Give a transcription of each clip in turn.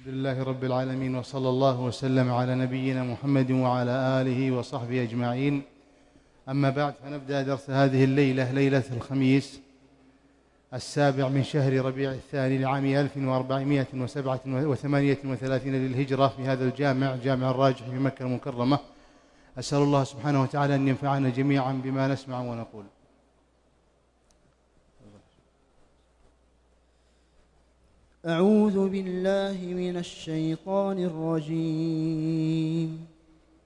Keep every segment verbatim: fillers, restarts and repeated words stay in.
الحمد لله رب العالمين، وصلى الله وسلم على نبينا محمد وعلى آله وصحبه أجمعين. أما بعد، فنبدأ درس هذه الليلة، ليلة الخميس السابع من شهر ربيع الثاني لعام ألف وأربعمائة وسبعة وثمانية وثلاثين للهجرة، في هذا الجامع جامع الراجح في مكة المكرمة. أسأل الله سبحانه وتعالى أن ينفعنا جميعا بما نسمع ونقول. أعوذ بالله من الشيطان الرجيم.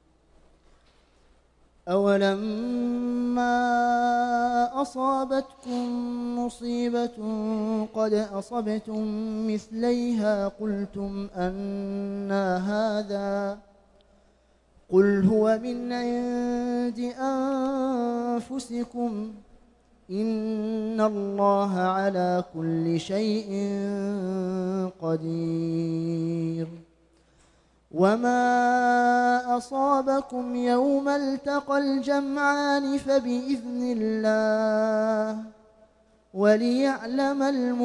أولما أصابتكم مصيبة قد أصبتم مثليها قلتم أنى هذا، قل هو من عند أنفسكم إن الله على كل شيء قدير. وما أصابكم يوم التقى الجمعان فبإذن الله وليعلم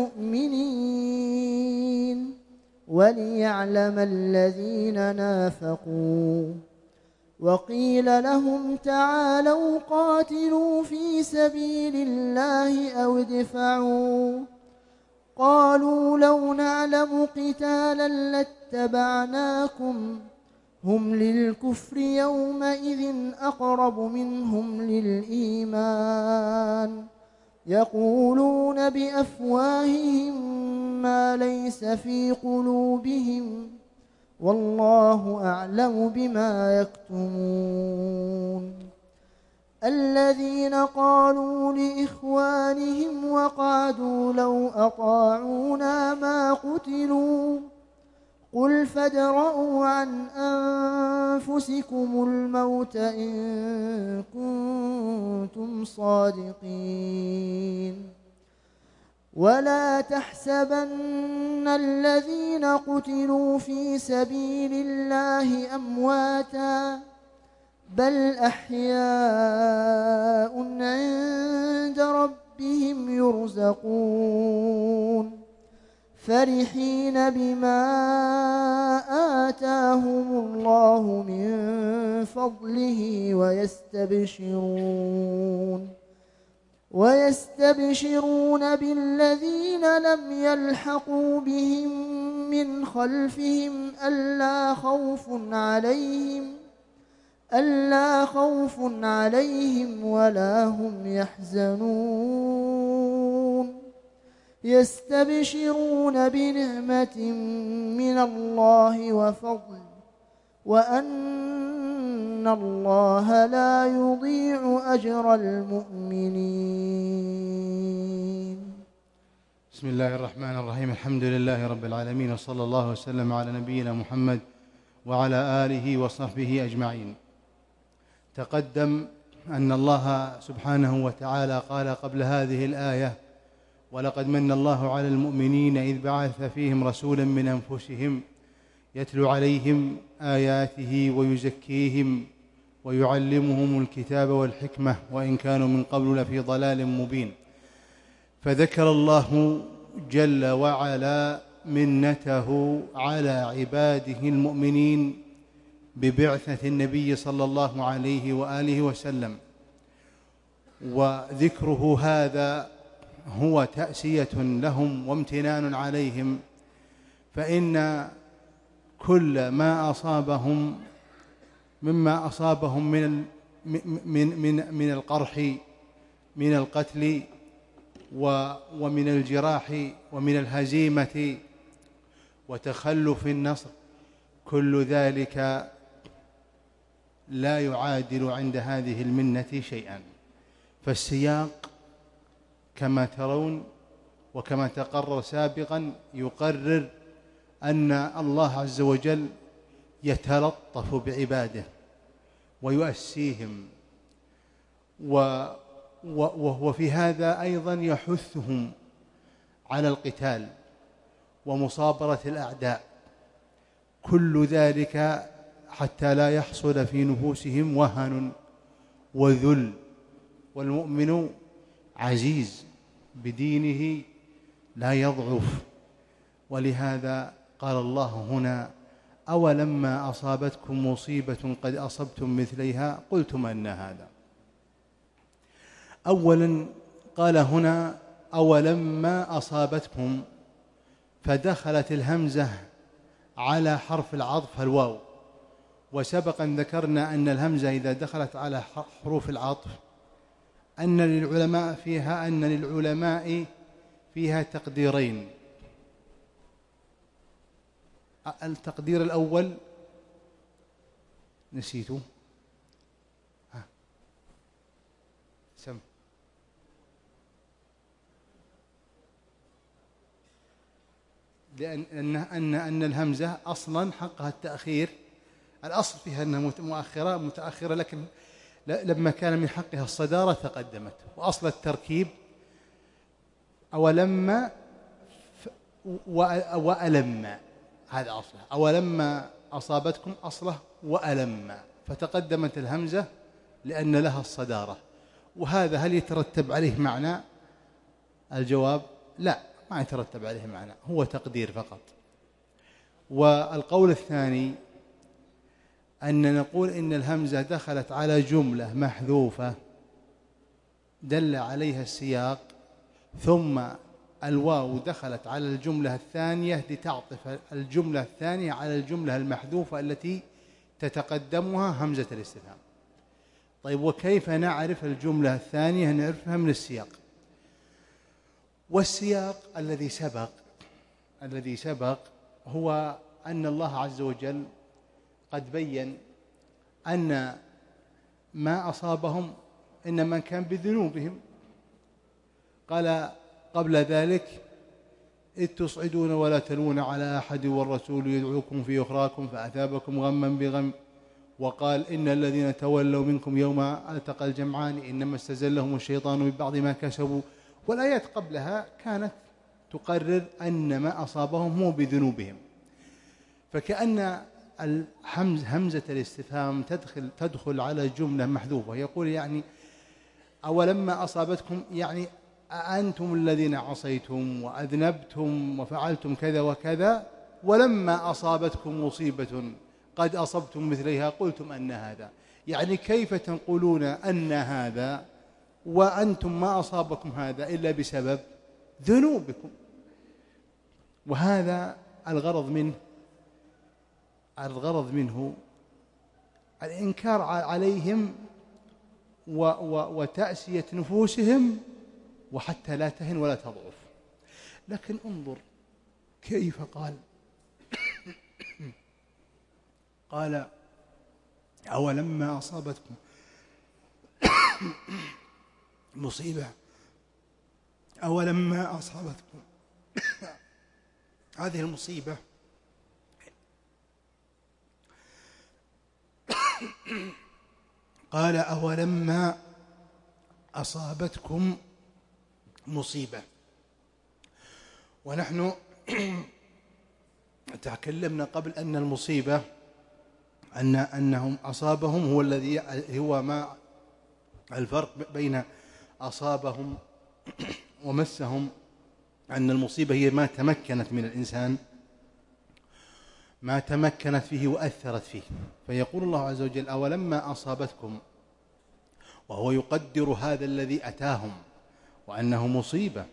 المؤمنين وليعلم الذين نافقوا. وقيل لهم تعالوا قاتلوا في سبيل الله أو ادفعوا، قالوا لو نعلم قتالا لاتبعناكم هم للكفر يومئذ أقرب منهم للإيمان، يقولون بأفواههم ما ليس في قلوبهم والله أعلم بما يكتمون. الذين قالوا لإخوانهم وقعدوا لو أطاعونا ما قتلوا، قل فادرءوا عن أنفسكم الموت إن كنتم صادقين. ولا تحسبن الذين قتلوا في سبيل الله أمواتا بل أحياء عند ربهم يرزقون، فرحين بما آتاهم الله من فضله ويستبشرون ويستبشرون بالذين لم يلحقوا بهم من خلفهم ألا خوف عليهم ألا خوف عليهم ولا هم يحزنون، يستبشرون بنعمة من الله وفضل وأن الله لا يضيع أجر المؤمنين. بسم الله الرحمن الرحيم. الحمد لله رب العالمين، وصلى الله وسلم على نبينا محمد وعلى آله وصحبه أجمعين. تقدم أن الله سبحانه وتعالى قال قبل هذه الآية: ولقد من الله على المؤمنين إذ بعث فيهم رسولا من أنفسهم يتلو عليهم آياته ويزكيهم ويعلمهم الكتاب والحكمة وإن كانوا من قبل لفي ضلال مبين. فذكر الله جل وعلا منته على عباده المؤمنين ببعثة النبي صلى الله عليه وآله وسلم، وذكره هذا هو تأسية لهم وامتنان عليهم، فإن كل ما أصابهم مما أصابهم من من من من القرح، من القتل ومن الجراح ومن الهزيمة وتخلف النصر، كل ذلك لا يعادل عند هذه المنة شيئا. فالسياق كما ترون وكما تقرر سابقا يقرر أن الله عز وجل يتلطف بعباده ويؤسيهم، وفي هذا أيضا يحثهم على القتال ومصابرة الأعداء، كل ذلك حتى لا يحصل في نفوسهم وهن وذل. والمؤمن عزيز بدينه لا يضعف، ولهذا قال الله هنا أولما أصابتكم مصيبة قد أصبتم مثليها قلتم أن هذا. أولا قال هنا أولما أصابتكم، فدخلت الهمزة على حرف العطف الواو، وسبقا ذكرنا أن الهمزة إذا دخلت على حروف العطف أن للعلماء فيها أن للعلماء فيها تقديرين. التقدير الأول نسيته، ها سم لأن أن أن أن الهمزة أصلا حقها التأخير، الأصل فيها أنها مؤخرة متأخرة، لكن لما كان من حقها الصدارة تقدمت. وأصل التركيب أولما وألما، هذا أصله أولما أصابتكم أصله وألما، فتقدمت الهمزة لأن لها الصدارة. وهذا هل يترتب عليه معنى؟ الجواب لا، ما يترتب عليه معنى، هو تقدير فقط. والقول الثاني أن نقول إن الهمزة دخلت على جملة محذوفة دل عليها السياق، ثم الواو دخلت على الجملة الثانية لتعطف الجملة الثانية على الجملة المحذوفة التي تتقدمها همزة الاستفهام. طيب، وكيف نعرف الجملة الثانية؟ نعرفها من السياق. والسياق الذي سبق الذي سبق هو أن الله عز وجل قد بين أن ما أصابهم إنما كان بذنوبهم. قال قبل ذلك إذ تصعدون ولا تلون على أحد والرسول يدعوكم في أخراكم فأثابكم غما بغم، وقال إن الذين تولوا منكم يوم التقى الجمعان إنما استزلهم الشيطان ببعض ما كسبوا. والآيات قبلها كانت تقرر أن ما أصابهم هو بذنوبهم. فكأن الحمز همزة الاستفهام تدخل تدخل على جملة محذوفة، يقول يعني أولما أصابتكم، يعني أأنتم الذين عصيتم وأذنبتم وفعلتم كذا وكذا، ولما أصابتكم مصيبة قد أصبتم مثليها قلتم أن هذا. يعني كيف تنقلون أن هذا وأنتم ما أصابكم هذا إلا بسبب ذنوبكم؟ وهذا الغرض منه الغرض منه الإنكار عليهم و و وتأسية نفوسهم، وحتى لا تهن ولا تضعف. لكن انظر كيف قال قال أولما أصابتكم مصيبة أولما أصابتكم هذه المصيبة قال أولما أصابتكم مصيبة. ونحن تكلمنا قبل أن المصيبة أن أنهم أصابهم هو الذي هو ما الفرق بين أصابهم ومسهم، أن المصيبة هي ما تمكنت من الإنسان، ما تمكنت فيه وأثرت فيه. فيقول الله عز وجل أولما أصابتكم، وهو يقدر هذا الذي أتاهم وأنه مصيبة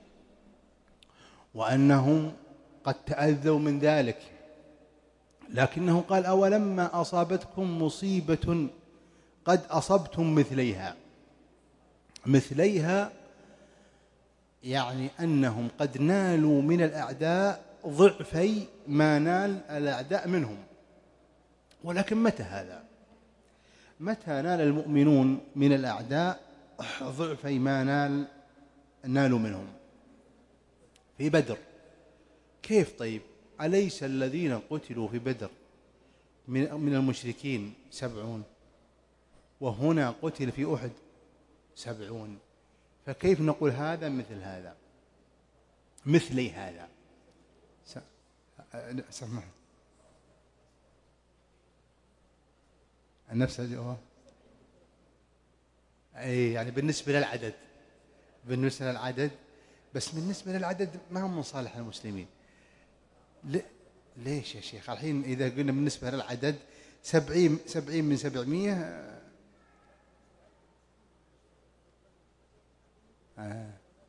وأنهم قد تأذوا من ذلك، لكنه قال أولما أصابتكم مصيبة قد أصبتم مثليها. مثليها يعني أنهم قد نالوا من الأعداء ضعفي ما نال الأعداء منهم. ولكن متى هذا؟ متى نال المؤمنون من الأعداء ضعفي ما نال نالوا منهم؟ في بدر. كيف طيب؟ أليس الذين قتلوا في بدر من المشركين سبعون، وهنا قتل في أحد سبعون، فكيف نقول هذا مثل هذا مثلي هذا؟ سمح نفس الجواب. أي يعني بالنسبة للعدد بالنسبة للعدد بس بالنسبة للعدد ما هم من صالح المسلمين. ليش يا شيخ؟ الحين إذا قلنا بالنسبة للعدد سبعين سبعين من سبعمية آه.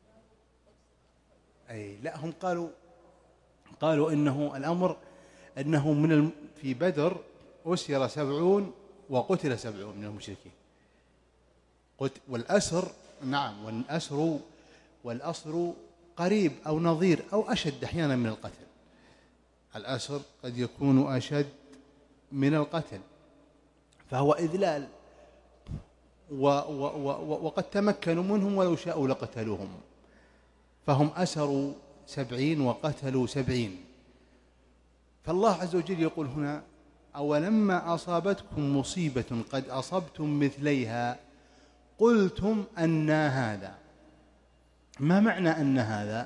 أي لا، هم قالوا قالوا إنه الأمر أنه من الم... في بدر أسر سبعون وقتل سبعون من المشركين. قت... والأسر نعم، والأسر والأسر قريب أو نظير أو أشد أحيانا من القتل. الأسر قد يكون أشد من القتل، فهو إذلال، و... و... و... وقد تمكنوا منهم ولو شاءوا لقتلوهم، فهم أسروا سبعين وقتلوا سبعين. فالله عز وجل يقول هنا: أولما أصابتكم مصيبة قد أصبتم مثليها قلتم أنى هذا. ما معنى أن هذا؟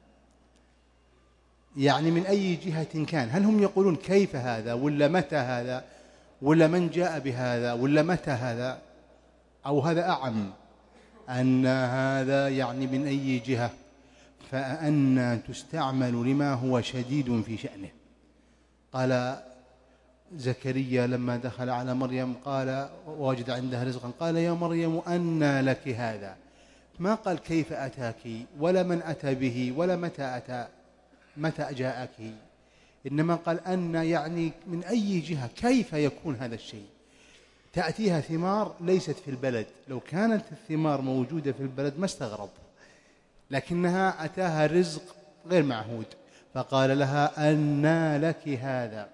يعني من أي جهة كان؟ هل هم يقولون كيف هذا، ولا متى هذا، ولا من جاء بهذا، ولا متى هذا، أو هذا أعم؟ أن هذا يعني من أي جهة، فأن تستعمل لما هو شديد في شأنه. قال زكريا لما دخل على مريم قال ووجد عندها رزقا قال يا مريم أنى لك هذا. ما قال كيف أتاك، ولا من أتى به، ولا متى أتى متى جاءك، إنما قال أن يعني من أي جهة، كيف يكون هذا الشيء. تأتيها ثمار ليست في البلد، لو كانت الثمار موجودة في البلد ما استغرب، لكنها أتاها رزق غير معهود، فقال لها أنى لك هذا،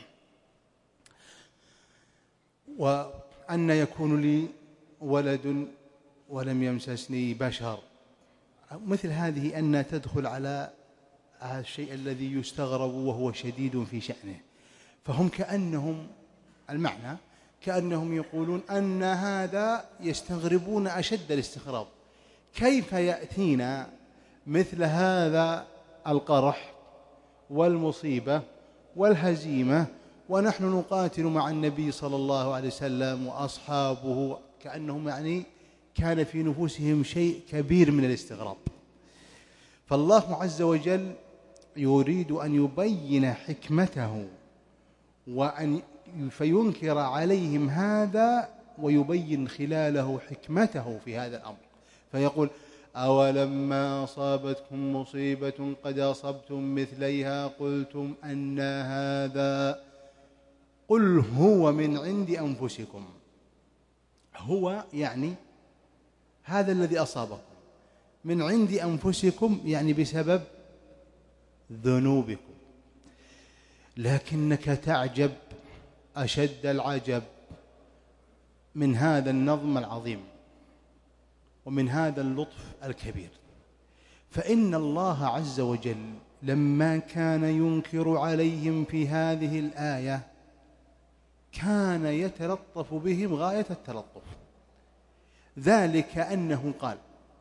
وأن يكون لي ولد ولم يمسسني بشر. مثل هذه أن تدخل على هذا الشيء الذي يستغرب وهو شديد في شأنه. فهم كأنهم المعنى كأنهم يقولون أن هذا، يستغربون أشد الاستغراب، كيف يأتينا مثل هذا القرح والمصيبة والهزيمة ونحن نقاتل مع النبي صلى الله عليه وسلم وأصحابه. كأنهم يعني كان في نفوسهم شيء كبير من الاستغراب. فالله عز وجل يريد أن يبين حكمته وأن فينكر عليهم هذا ويبين خلاله حكمته في هذا الأمر، فيقول أولما أصابتكم مصيبة قد أصبتم مثليها قلتم أن هذا قل هو من عند أنفسكم. هو يعني هذا الذي أصابكم من عند أنفسكم، يعني بسبب ذنوبكم. لكنك تعجب أشد العجب من هذا النظم العظيم ومن هذا اللطف الكبير، فإن الله عز وجل لما كان ينكر عليهم في هذه الآية كان يتلطف بهم غاية التلطف. ذلك أنه قال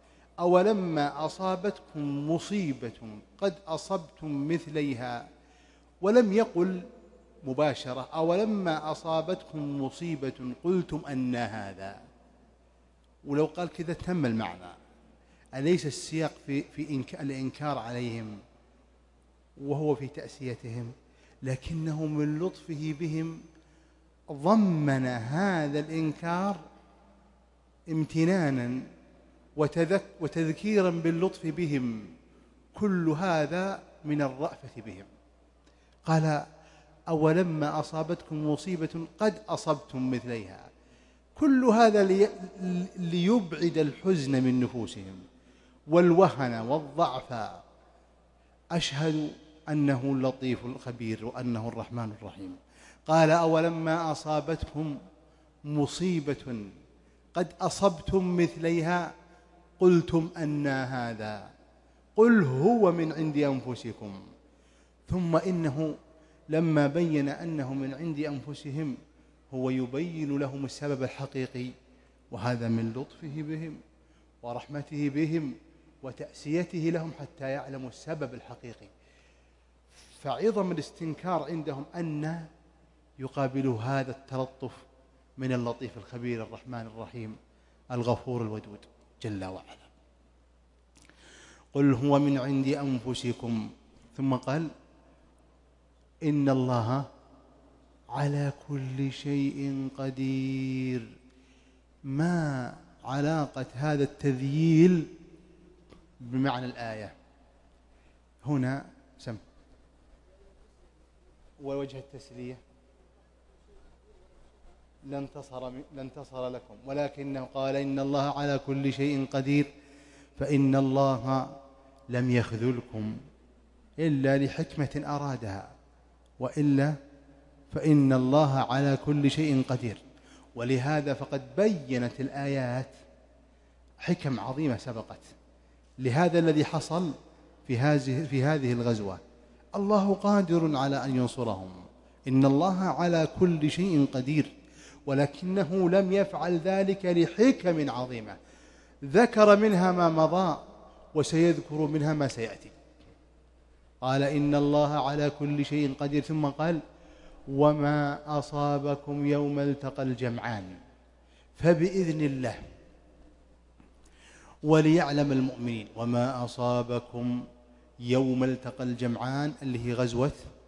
أولما أصابتكم مصيبة قد أصبتم مثليها، ولم يقل مباشرة أولما أصابتكم مصيبة قلتم أن هذا. ولو قال كذا تم المعنى. أليس السياق في, في الإنكار عليهم وهو في تأسيتهم؟ لكنه من لطفه بهم ضمن هذا الإنكار امتنانا وتذك وتذكيرا باللطف بهم، كل هذا من الرأفة بهم. قال أولما أصابتكم مصيبة قد أصبتم مثليها، كل هذا لي ليبعد الحزن من نفوسهم والوهن والضعف. أشهد أنه اللطيف الخبير وأنه الرحمن الرحيم. قال أولما أصابتكم مصيبة قد أصبتم مثليها قلتم أن هذا قل هو من عند أنفسكم. ثم إنه لما بين أنه من عند أنفسهم هو يبين لهم السبب الحقيقي، وهذا من لطفه بهم ورحمته بهم وتأسيته لهم حتى يعلموا السبب الحقيقي. فعظم الاستنكار عندهم أن يقابلوا هذا التلطف من اللطيف الخبير الرحمن الرحيم الغفور الودود جل وعلا. قل هو من عند أنفسكم. ثم قال إن الله على كل شيء قدير. ما علاقة هذا التذييل بمعنى الآية هنا؟ سم ووجه التسلية لانتصر, لانتصر لكم، ولكنه قال إن الله على كل شيء قدير، فإن الله لم يخذلكم إلا لحكمة أرادها، وإلا فإن الله على كل شيء قدير. ولهذا فقد بيّنت الآيات حكم عظيمة سبقت لهذا الذي حصل في هذه في هذه الغزوة. الله قادر على أن ينصرهم، إن الله على كل شيء قدير، ولكنه لم يفعل ذلك لحكم عظيمة ذكر منها ما مضى وسيذكر منها ما سيأتي. قال إن الله على كل شيء قدير، ثم قال وما أصابكم يوم التقى الجمعان فبإذن الله وليعلم المؤمنين. وما أصابكم يوم التقى الجمعان اللي هي غزوة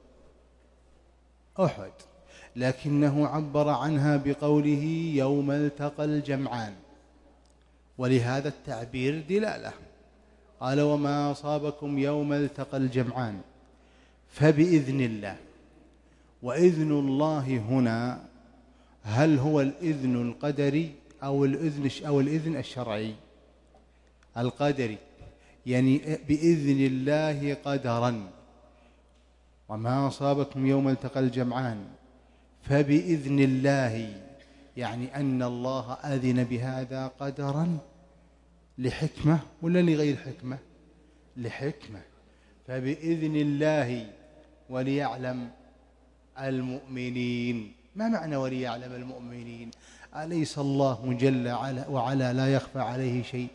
أحد، لكنه عبر عنها بقوله يوم التقى الجمعان، ولهذا التعبير دلالة. قال وما أصابكم يوم التقى الجمعان فبإذن الله. وإذن الله هنا هل هو الإذن القدري أو الإذن أو الإذن الشرعي؟ القدري، يعني بإذن الله قدرا. وما أصابكم يوم التقى الجمعان فبإذن الله، يعني أن الله أذن بهذا قدرا لحكمة ولا لغير حكمة؟ لحكمة. فبإذن الله وليعلم المؤمنين. ما معنى وليعلم المؤمنين؟ أليس الله جل وعلا لا يخفى عليه شيء؟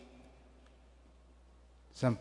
سم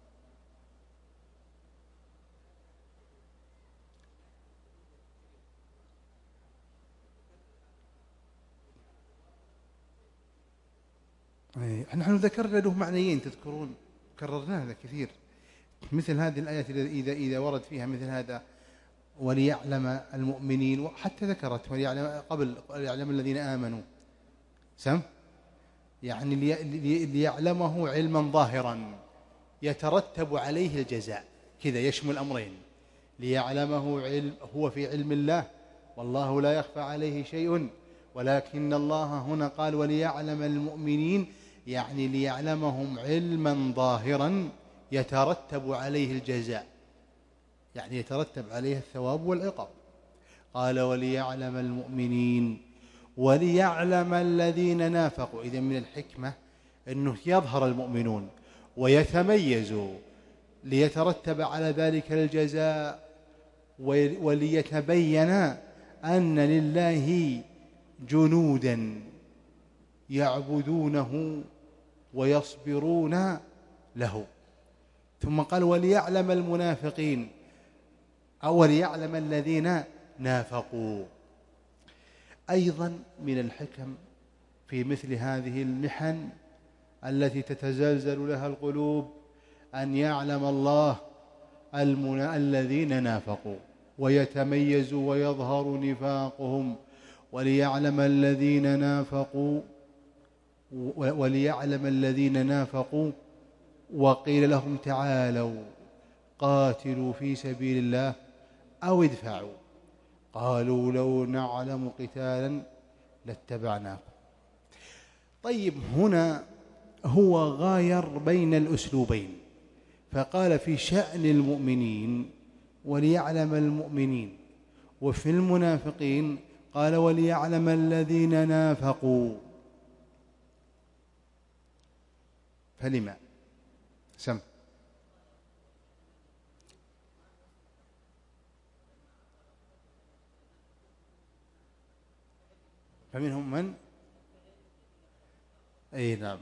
نحن ذكرنا له معنيين تذكرون، كررنا هذا كثير، مثل هذه الآيات إذا إذا ورد فيها مثل هذا وليعلم المؤمنين، وحتى ذكرت وليعلم قبل وليعلم الذين آمنوا. سم يعني ليعلمه علما ظاهرا يترتب عليه الجزاء، كذا يشمل أمرين. ليعلمه علم هو في علم الله والله لا يخفى عليه شيء، ولكن الله هنا قال وليعلم المؤمنين، يعني ليعلمهم علما ظاهرا يترتب عليه الجزاء، يعني يترتب عليه الثواب والعقاب. قال وليعلم المؤمنين وليعلم الذين نافقوا. إذن من الحكمة أنه يظهر المؤمنون ويتميزوا ليترتب على ذلك الجزاء، وليتبين أن لله جنودا يعبدونه ويصبرون له. ثم قال وليعلم المنافقين أو وليعلم الذين نافقوا. أيضا من الحكم في مثل هذه المحن التي تتزلزل لها القلوب أن يعلم الله الذين نافقوا ويتميزوا ويظهر نفاقهم. وليعلم الذين نافقوا وليعلم الذين نافقوا وقيل لهم تعالوا قاتلوا في سبيل الله أو ادفعوا قالوا لو نعلم قتالا لاتبعناكم. طيب هنا هو غاير بين الأسلوبين، فقال في شأن المؤمنين وليعلم المؤمنين، وفي المنافقين قال وليعلم الذين نافقوا. فلما؟ سم فمنهم من؟ أي نعم.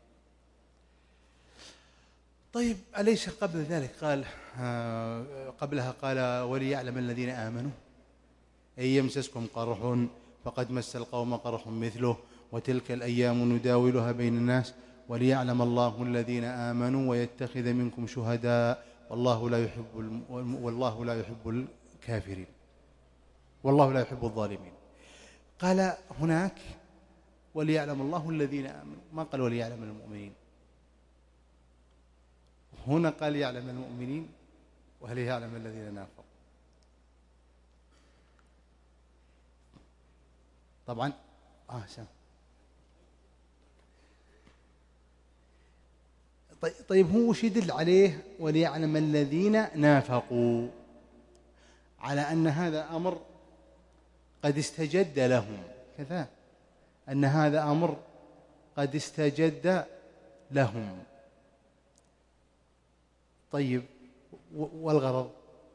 طيب أليس قبل ذلك قال آه قبلها قال وليعلم الذين آمنوا إن يمسسكم قرح فقد مس القوم قرح مثله وتلك الأيام نداولها بين الناس وليعلم الله الذين آمنوا ويتخذ منكم شهداء والله لا يحب والله لا يحب الكافرين، والله لا يحب الظالمين. قال هناك وليعلم الله الذين آمنوا، ما قال وليعلم المؤمنين. هنا قال يعلم المؤمنين وليعلم الذين نافقوا. طبعا آه سام. طيب هو وش يدل عليه وليعلم الذين نافقوا؟ على أن هذا أمر قد استجد لهم، كذا أن هذا أمر قد استجد لهم. طيب والغرض؟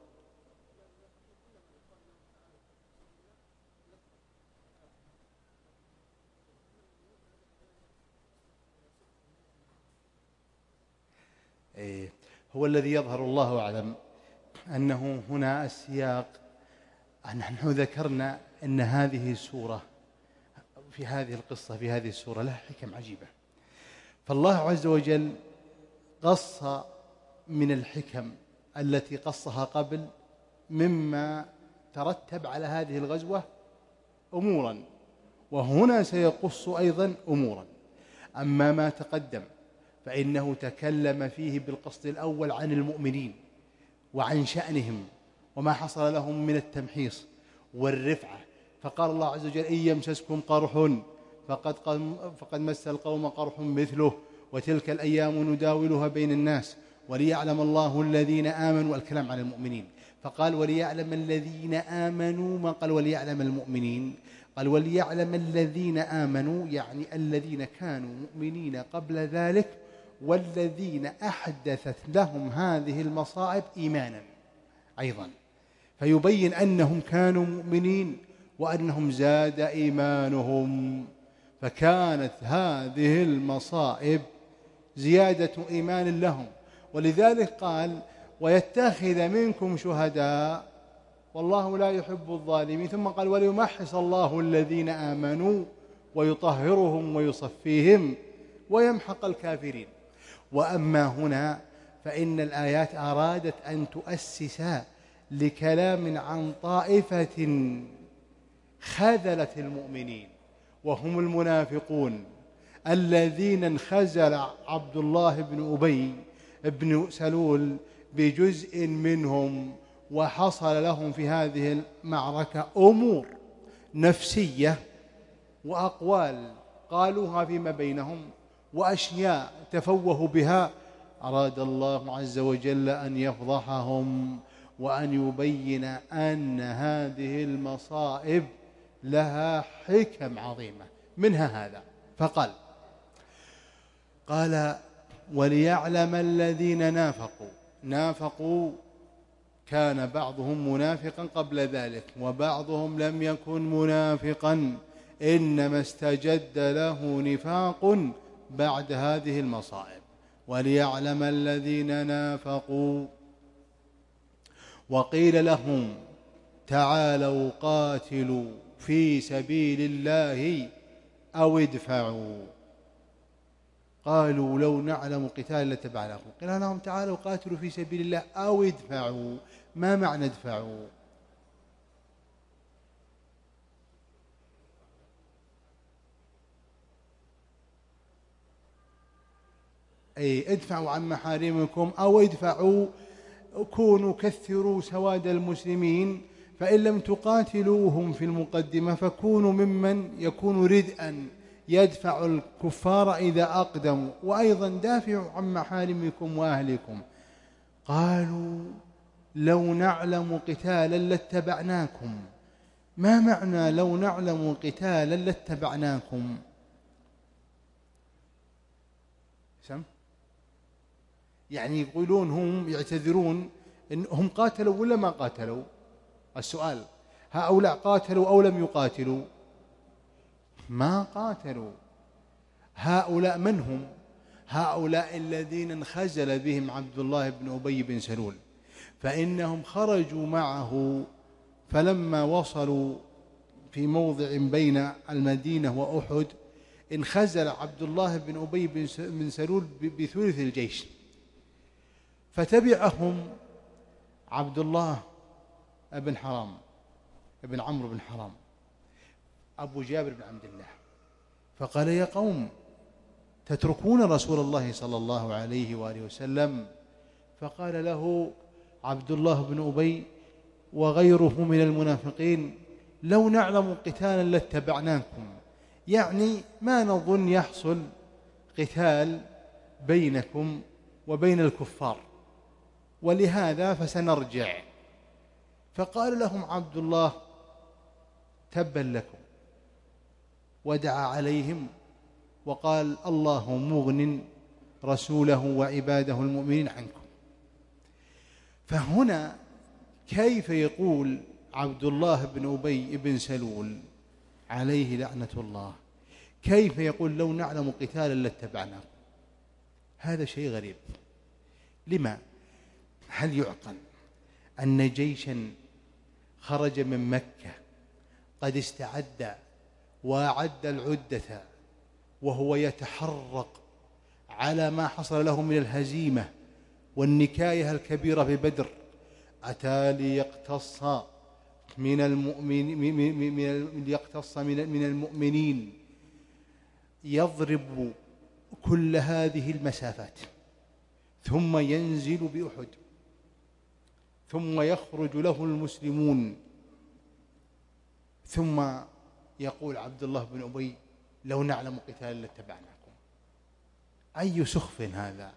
إيه هو الذي يظهر الله أعلم أنه هنا السياق. نحن ذكرنا أن هذه السورة في هذه القصة في هذه السورة لها حكم عجيبة، فالله عز وجل قص من الحكم التي قصها قبل مما ترتب على هذه الغزوة أمورا، وهنا سيقص أيضا أمورا. أما ما تقدم فإنه تكلم فيه بالقصد الأول عن المؤمنين وعن شأنهم وما حصل لهم من التمحيص والرفعة، فقال الله عز وجل إن يمسسكم قرح فقد, فقد مس القوم قرح مثله وتلك الأيام نداولها بين الناس وليعلم الله الذين آمنوا، الكلام عن المؤمنين، فقال وليعلم الذين آمنوا، ما قال وليعلم المؤمنين، قال وليعلم الذين آمنوا، يعني الذين كانوا مؤمنين قبل ذلك والذين أحدثت لهم هذه المصائب إيمانا أيضا، فيبين أنهم كانوا مؤمنين وأنهم زاد إيمانهم، فكانت هذه المصائب زيادة إيمان لهم. ولذلك قال ويتخذ منكم شهداء والله لا يحب الظالمين، ثم قال وليمحص الله الذين آمنوا ويطهرهم ويصفيهم ويمحق الكافرين. وأما هنا فإن الآيات أرادت أن تؤسس لكلام عن طائفة خذلت المؤمنين وهم المنافقون الذين انخزل عبد الله بن أبي بن سلول بجزء منهم، وحصل لهم في هذه المعركة أمور نفسية وأقوال قالوها فيما بينهم وأشياء تفوهوا بها، أراد الله عز وجل أن يفضحهم وأن يبين أن هذه المصائب لها حكم عظيمة، منها هذا. فقال قال وليعلم الذين نافقوا، نافقوا كان بعضهم منافقا قبل ذلك وبعضهم لم يكن منافقا، إنما استجد له نفاق بعد هذه المصائب. وليعلم الذين نافقوا وقيل لهم تعالوا قاتلوا في سبيل الله أو ادفعوا، قالوا لو نعلم قتال لاتبعناكم، قيل لهم تعالوا قاتلوا في سبيل الله أو ادفعوا. ما معنى ادفعوا؟ أي ادفعوا عن محارمكم أو ادفعوا كونوا كثروا سواد المسلمين، فإن لم تقاتلوهم في المقدمة فكونوا ممن يكون ردءا يدفع الكفار إذا أقدموا، وأيضا دافعوا عن محارمكم وأهلكم. قالوا لو نعلم قتالا لاتبعناكم. ما معنى لو نعلم قتالا لاتبعناكم؟ سم يعني يقولون هم يعتذرون إن هم قاتلوا ولا ما قاتلوا؟ السؤال هؤلاء قاتلوا أو لم يقاتلوا؟ ما قاتلوا. هؤلاء من هم؟ هؤلاء الذين انخزل بهم عبد الله بن أبي بن سلول، فإنهم خرجوا معه، فلما وصلوا في موضع بين المدينة وأحد انخزل عبد الله بن أبي بن سلول بثلث الجيش، فتبعهم عبد الله بن حرام ابن عمرو بن حرام أبو جابر بن عبد الله، فقال: يا قوم تتركون رسول الله صلى الله عليه وآله وسلم؟ فقال له عبد الله بن أبي وغيره من المنافقين: لو نعلم قتالا لاتبعناكم، يعني ما نظن يحصل قتال بينكم وبين الكفار، ولهذا فسنرجع. فقال لهم عبد الله: تبا لكم، ودعا عليهم وقال: الله مغن رسوله وعباده المؤمنين عنكم. فهنا كيف يقول عبد الله بن أبي بن سلول عليه لعنة الله، كيف يقول: لو نعلم قتالا لاتبعناه؟ هذا شيء غريب. لما؟ هل يعقل أن جيشا خرج من مكة قد استعد وأعد العدة وهو يتحرق على ما حصل له من الهزيمة والنكاية الكبيرة في بدر، أتى ليقتص من المؤمن من ليقتص من المؤمنين، يضرب كل هذه المسافات، ثم ينزل بأحد، ثم يخرج له المسلمون، ثم يقول عبد الله بن أبي: لو نعلم قتالا لاتبعناكم. أي سخف هذا!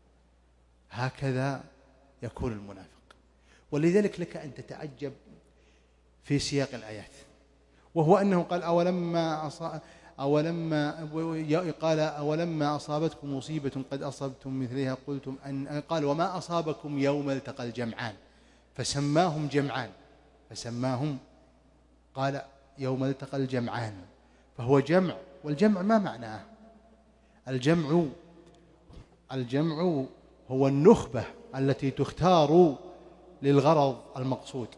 هكذا يكون المنافق. ولذلك لك أن تتعجب في سياق الآيات، وهو أنه قال: أولما أصاب أولما قال أولما أصابتكم مصيبة قد أصبتم مثلها قلتم أن قال: وما أصابكم يوم التقى الجمعان، فسماهم جمعان، فسماهم قال: يوم التقى الجمعان، فهو جمع. والجمع ما معناه؟ الجمع الجمع هو النخبة التي تختار للغرض المقصود،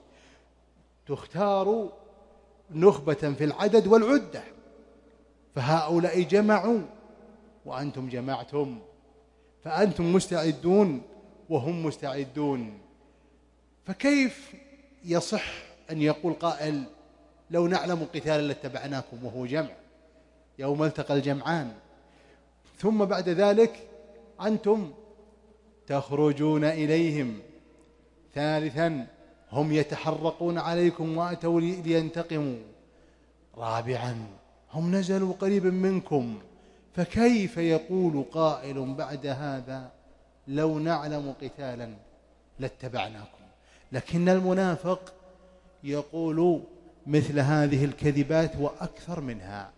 تختار نخبة في العدد والعدة، فهؤلاء جمعوا وأنتم جمعتم، فأنتم مستعدون وهم مستعدون. فكيف يصح أن يقول قائل: لو نعلم قتالا لاتبعناكم، وهو جمع يوم التقى الجمعان، ثم بعد ذلك أنتم تخرجون إليهم، ثالثا هم يتحرقون عليكم وأتوا لينتقموا، رابعا هم نزلوا قريبا منكم. فكيف يقول قائل بعد هذا: لو نعلم قتالا لاتبعناكم؟ لكن المنافق يقول مثل هذه الكذبات وأكثر منها،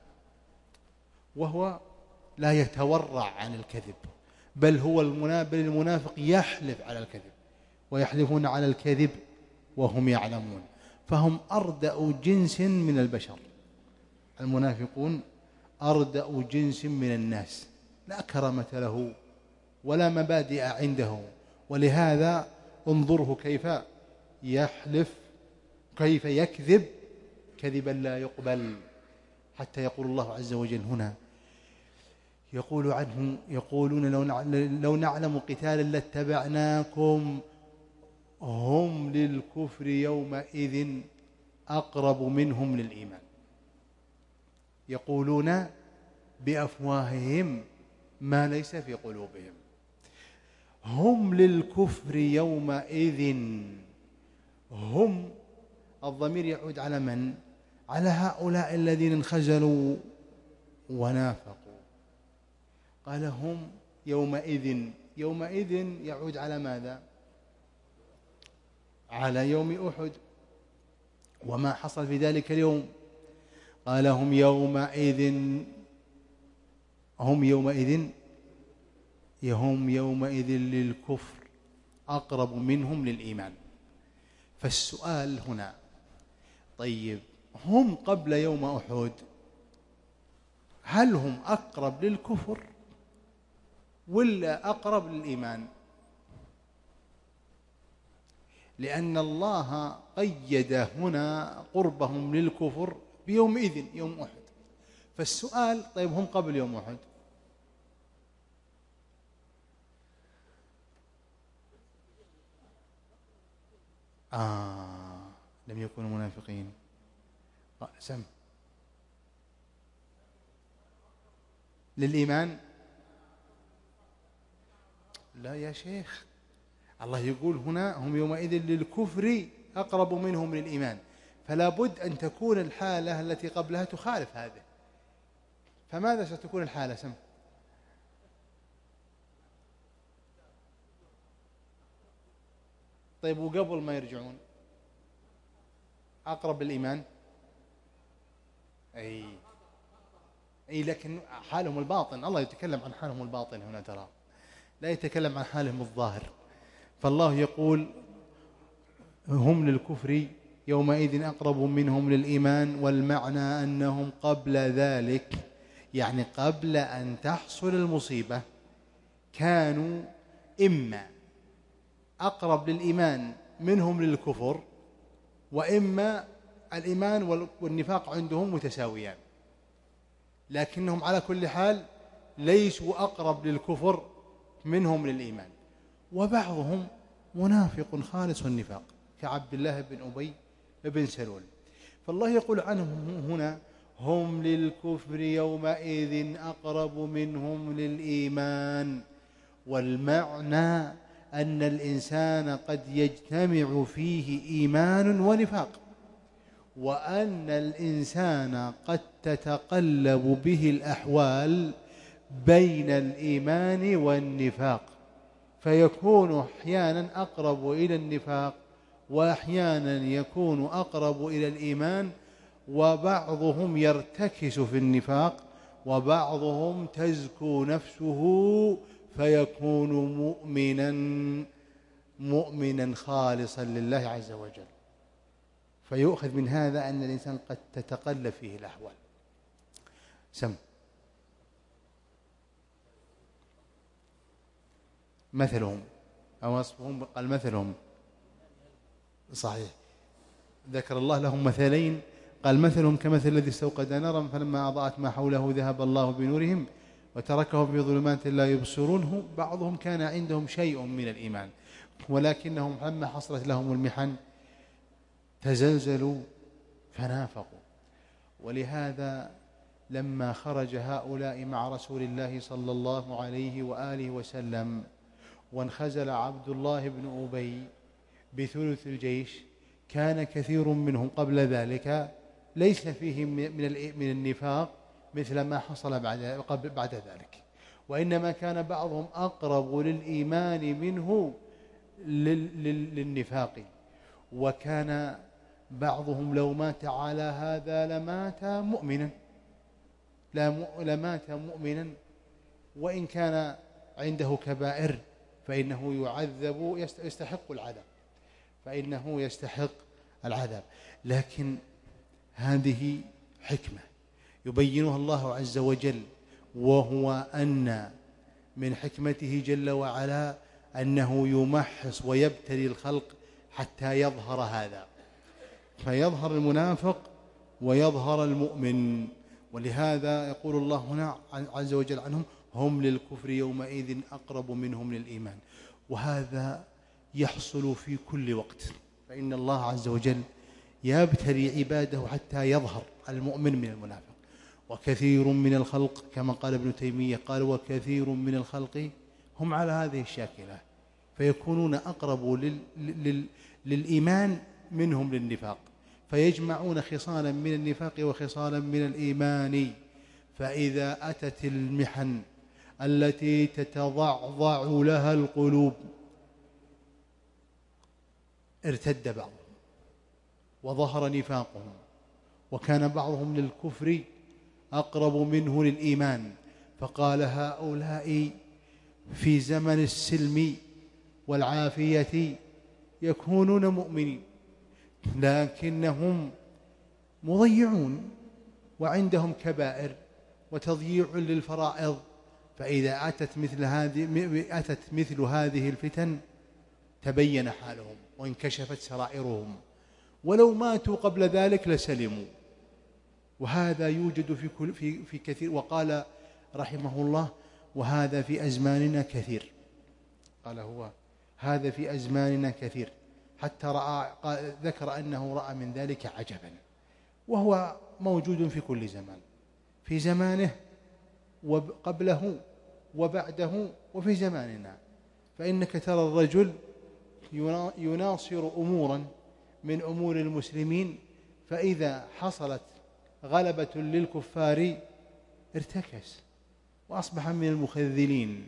وهو لا يتورع عن الكذب، بل هو المنافق يحلف على الكذب، ويحلفون على الكذب وهم يعلمون. فهم أردأ جنس من البشر، المنافقون أردأ جنس من الناس، لا كرامة له ولا مبادئ عنده. ولهذا انظره كيف يحلف، كيف يكذب كذبا لا يقبل، حتى يقول الله عز وجل هنا، يقول عنه يقولون: لو نعلم قتالا لاتبعناكم هم للكفر يومئذ أقرب منهم للإيمان، يقولون بأفواههم ما ليس في قلوبهم. هم للكفر يومئذ، هم الضمير يعود على من؟ على هؤلاء الذين انخزلوا ونافقوا. قال هم يومئذ، يومئذ يعود على ماذا؟ على يوم أحد وما حصل في ذلك اليوم. قال هم يومئذ هم يومئذ هم يومئذ للكفر أقرب منهم للإيمان. فالسؤال هنا: طيب هم قبل يوم أحد هل هم أقرب للكفر ولا أقرب للإيمان؟ لأن الله قيد هنا قربهم للكفر بيومئذ يوم أحد. فالسؤال: طيب هم قبل يوم أحد آه لم يكونوا منافقين. سم للإيمان. لا يا شيخ، الله يقول هنا هم يومئذ للكفر أقرب منهم للإيمان، فلا بد أن تكون الحالة التي قبلها تخالف هذه. فماذا ستكون الحالة؟ سم طيب، وقبل ما يرجعون أقرب الإيمان. أي أي لكن حالهم الباطن، الله يتكلم عن حالهم الباطن هنا، ترى لا يتكلم عن حالهم الظاهر. فالله يقول هم للكفر يومئذ أقرب منهم للإيمان، والمعنى أنهم قبل ذلك، يعني قبل أن تحصل المصيبة، كانوا إما أقرب للإيمان منهم للكفر، وإما الإيمان والنفاق عندهم متساويان، لكنهم على كل حال ليسوا أقرب للكفر منهم للإيمان. وبعضهم منافق خالص النفاق كعبد الله بن أبي بن سلول. فالله يقول عنهم هنا هم للكفر يومئذ أقرب منهم للإيمان، والمعنى أن الإنسان قد يجتمع فيه إيمان ونفاق، وأن الإنسان قد تتقلب به الأحوال بين الإيمان والنفاق، فيكون أحيانا أقرب إلى النفاق، وأحيانا يكون أقرب إلى الإيمان، وبعضهم يرتكس في النفاق، وبعضهم تزكو نفسه فيكون مؤمنا مؤمنا خالصا لله عز وجل. فيؤخذ من هذا أن الإنسان قد تتقلب فيه الأحوال. سم مثلهم أو وصفهم، قال مثلهم صحيح، ذكر الله لهم مثلين، قال مثلهم كمثل الذي استوقد نارا فلما أضاءت ما حوله ذهب الله بنورهم وتركهم في ظلمات لا يبصرونه. بعضهم كان عندهم شيء من الإيمان، ولكنهم لما حصلت لهم المحن تزلزلوا فنافقوا. ولهذا لما خرج هؤلاء مع رسول الله صلى الله عليه وآله وسلم وانخزل عبد الله بن أبي بثلث الجيش، كان كثير منهم قبل ذلك ليس فيهم من النفاق مثل ما حصل بعد بعد ذلك، وإنما كان بعضهم أقرب للإيمان منه للنفاق، وكان بعضهم لو مات على هذا لمات مؤمنا لمات مؤمنا وإن كان عنده كبائر فإنه يعذب يستحق العذاب فإنه يستحق العذاب. لكن هذه حكمة يبينها الله عز وجل، وهو أن من حكمته جل وعلا أنه يمحص ويبتلي الخلق حتى يظهر هذا، فيظهر المنافق ويظهر المؤمن. ولهذا يقول الله هنا عز وجل عنهم هم للكفر يومئذ أقرب منهم للإيمان. وهذا يحصل في كل وقت، فإن الله عز وجل يبتلي عباده حتى يظهر المؤمن من المنافق. وكثير من الخلق كما قال ابن تيمية قال وكثير من الخلق هم على هذه الشاكلة، فيكونون أقرب لل... لل... للإيمان منهم للنفاق، فيجمعون خصالا من النفاق وخصالا من الإيمان. فإذا أتت المحن التي تتضعضع لها القلوب ارتد بعضهم وظهر نفاقهم، وكان بعضهم للكفر أقرب منه للإيمان. فقال هؤلاء في زمن السلم والعافية يكونون مؤمنين، لكنهم مضيعون وعندهم كبائر وتضييع للفرائض. فإذا أتت مثل هذه أتت مثل هذه الفتن تبين حالهم وانكشفت سرائرهم، ولو ماتوا قبل ذلك لسلموا. وهذا يوجد في كل في في كثير. وقال رحمه الله وهذا في أزماننا كثير، قال هو هذا في أزماننا كثير، حتى رأى ذكر أنه رأى من ذلك عجبا، وهو موجود في كل زمان، في زمانه وقبله وبعده وفي زماننا. فإنك ترى الرجل يناصر أمورا من أمور المسلمين، فإذا حصلت غلبة للكفار ارتكس وأصبح من المخذلين،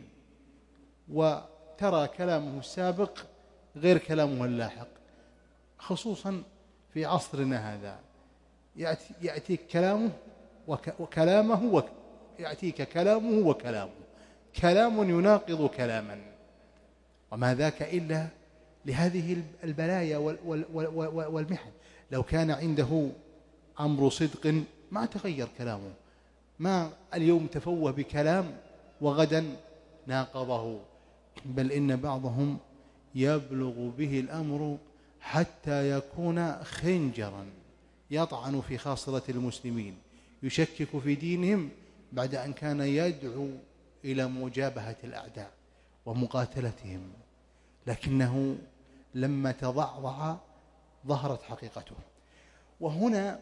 وترى كلامه السابق غير كلامه اللاحق، خصوصا في عصرنا هذا. يأتي يأتيك كلامه وكلامه ويأتيك كلامه وكلامه، كلام يناقض كلاما، وما ذاك إلا لهذه البلايا والمحن. لو كان عنده أمر صدق ما تغير كلامه، ما اليوم تفوه بكلام وغدا ناقضه، بل إن بعضهم يبلغ به الأمر حتى يكون خنجرا يطعن في خاصرة المسلمين، يشكك في دينهم بعد أن كان يدعو إلى مجابهة الأعداء ومقاتلتهم، لكنه لما تضعضع ظهرت حقيقته. وهنا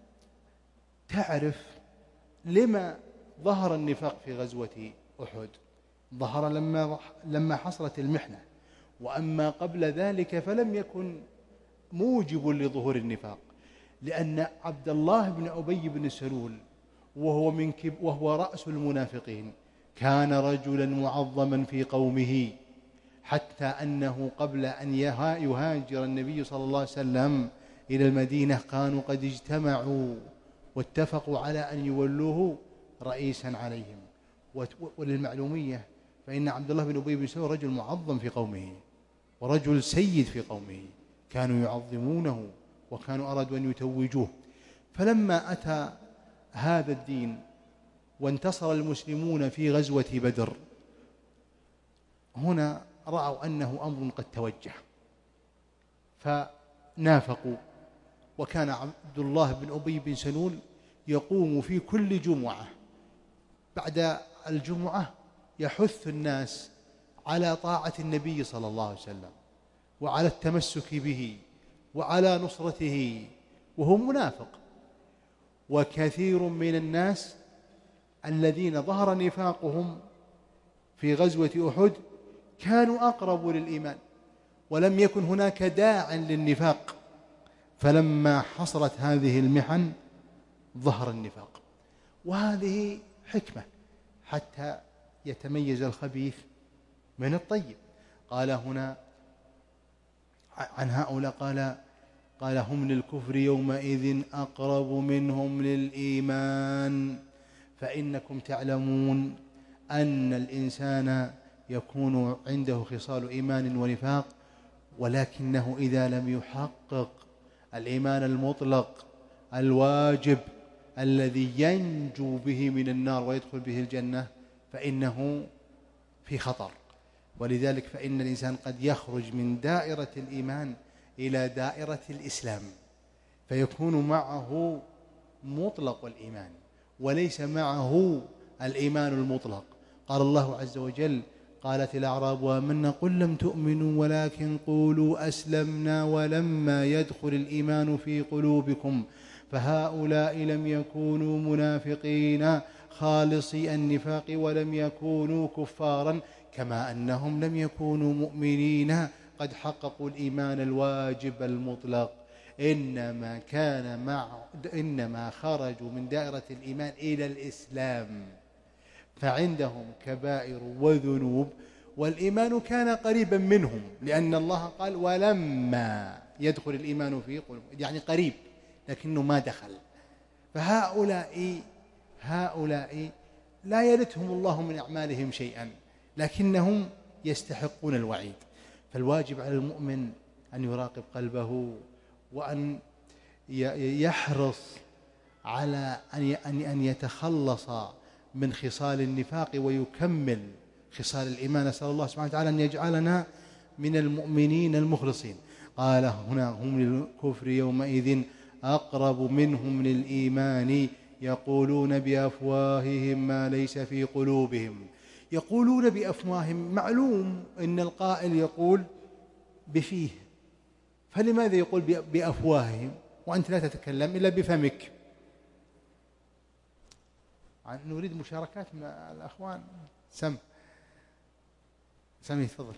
تعرف لما ظهر النفاق في غزوة أحد. ظهر لما لما حصلت المحنة، وأما قبل ذلك فلم يكن موجب لظهور النفاق، لأن عبد الله بن أبي بن سلول وهو من كب وهو رأس المنافقين كان رجلا معظما في قومه، حتى أنه قبل أن يهاجر النبي صلى الله عليه وسلم إلى المدينة كانوا قد اجتمعوا واتفقوا على أن يولوه رئيسا عليهم. وللمعلومية فإن عبد الله بن أبي بن سلول رجل معظم في قومه ورجل سيد في قومه، كانوا يعظمونه وكانوا أرادوا أن يتوجوه. فلما أتى هذا الدين وانتصر المسلمون في غزوة بدر، هنا رأوا أنه أمر قد توجه فنافقوا. وكان عبد الله بن أبي بن سلول يقوم في كل جمعة بعد الجمعة يحث الناس على طاعة النبي صلى الله عليه وسلم وعلى التمسك به وعلى نصرته، وهو منافق. وكثير من الناس الذين ظهر نفاقهم في غزوة أحد كانوا أقرب للإيمان ولم يكن هناك داع للنفاق، فلما حصلت هذه المحن ظهر النفاق. وهذه حكمة حتى يتميز الخبيث من الطيب. قال هنا عن هؤلاء قال قال هم للكفر يومئذ أقرب منهم للإيمان، فإنكم تعلمون أن الإنسان يكون عنده خصال إيمان ونفاق، ولكنه إذا لم يحقق الإيمان المطلق الواجب الذي ينجو به من النار ويدخل به الجنة فإنه في خطر. ولذلك فإن الإنسان قد يخرج من دائرة الإيمان إلى دائرة الإسلام، فيكون معه مطلق الإيمان وليس معه الإيمان المطلق. قال الله عز وجل: قالت الأعراب آمنا قل لم تؤمنوا ولكن قولوا أسلمنا ولما يدخل الإيمان في قلوبكم فهؤلاء لم يكونوا منافقين خالصي النفاق ولم يكونوا كفارا كما أنهم لم يكونوا مؤمنين قد حققوا الإيمان الواجب المطلق، إنما كان مع إنما خرجوا من دائرة الإيمان إلى الإسلام فعندهم كبائر وذنوب، والإيمان كان قريبا منهم، لأن الله قال ولما يدخل الإيمان في قلوب، يعني قريب لكنه ما دخل. فهؤلاء هؤلاء لا يرثهم الله من أعمالهم شيئا، لكنهم يستحقون الوعيد. فالواجب على المؤمن أن يراقب قلبه وأن يحرص على أن يتخلص من خصال النفاق ويكمل خصال الإيمان. نسأل الله سبحانه وتعالى أن يجعلنا من المؤمنين المخلصين. قال هنا هم للكفر يومئذ أقرب منهم للإيمان يقولون بأفواههم ما ليس في قلوبهم. يقولون بأفواههم، معلوم أن القائل يقول بفيه، فلماذا يقول بأفواههم وأنت لا تتكلم إلا بفمك؟ نريد مشاركات من الأخوان. سم سمي تفضل.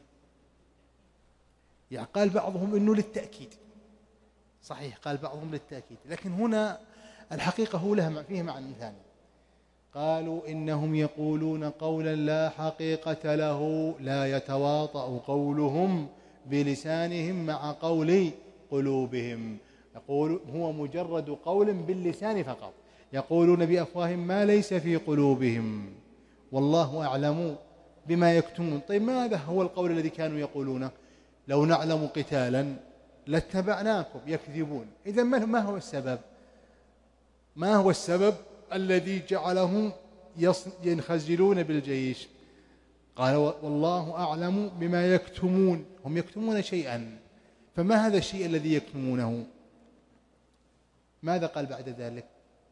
يعني قال بعضهم إنه للتأكيد، صحيح قال بعضهم للتأكيد، لكن هنا الحقيقة هو لها فيه معنى ثاني. قالوا إنهم يقولون قولا لا حقيقة له، لا يتواطأ قولهم بلسانهم مع قول قلوبهم. يقول هو مجرد قول باللسان فقط، يقولون بأفواههم ما ليس في قلوبهم والله أعلم بما يكتمون. طيب ماذا هو القول الذي كانوا يقولونه؟ لو نعلم قتالا لاتبعناكم، يكذبون. إذن ما هو السبب؟ ما هو السبب الذي جعلهم ينخزلون بالجيش؟ قال والله أعلم بما يكتمون، هم يكتمون شيئا، فما هذا الشيء الذي يكتمونه؟ ماذا قال بعد ذلك؟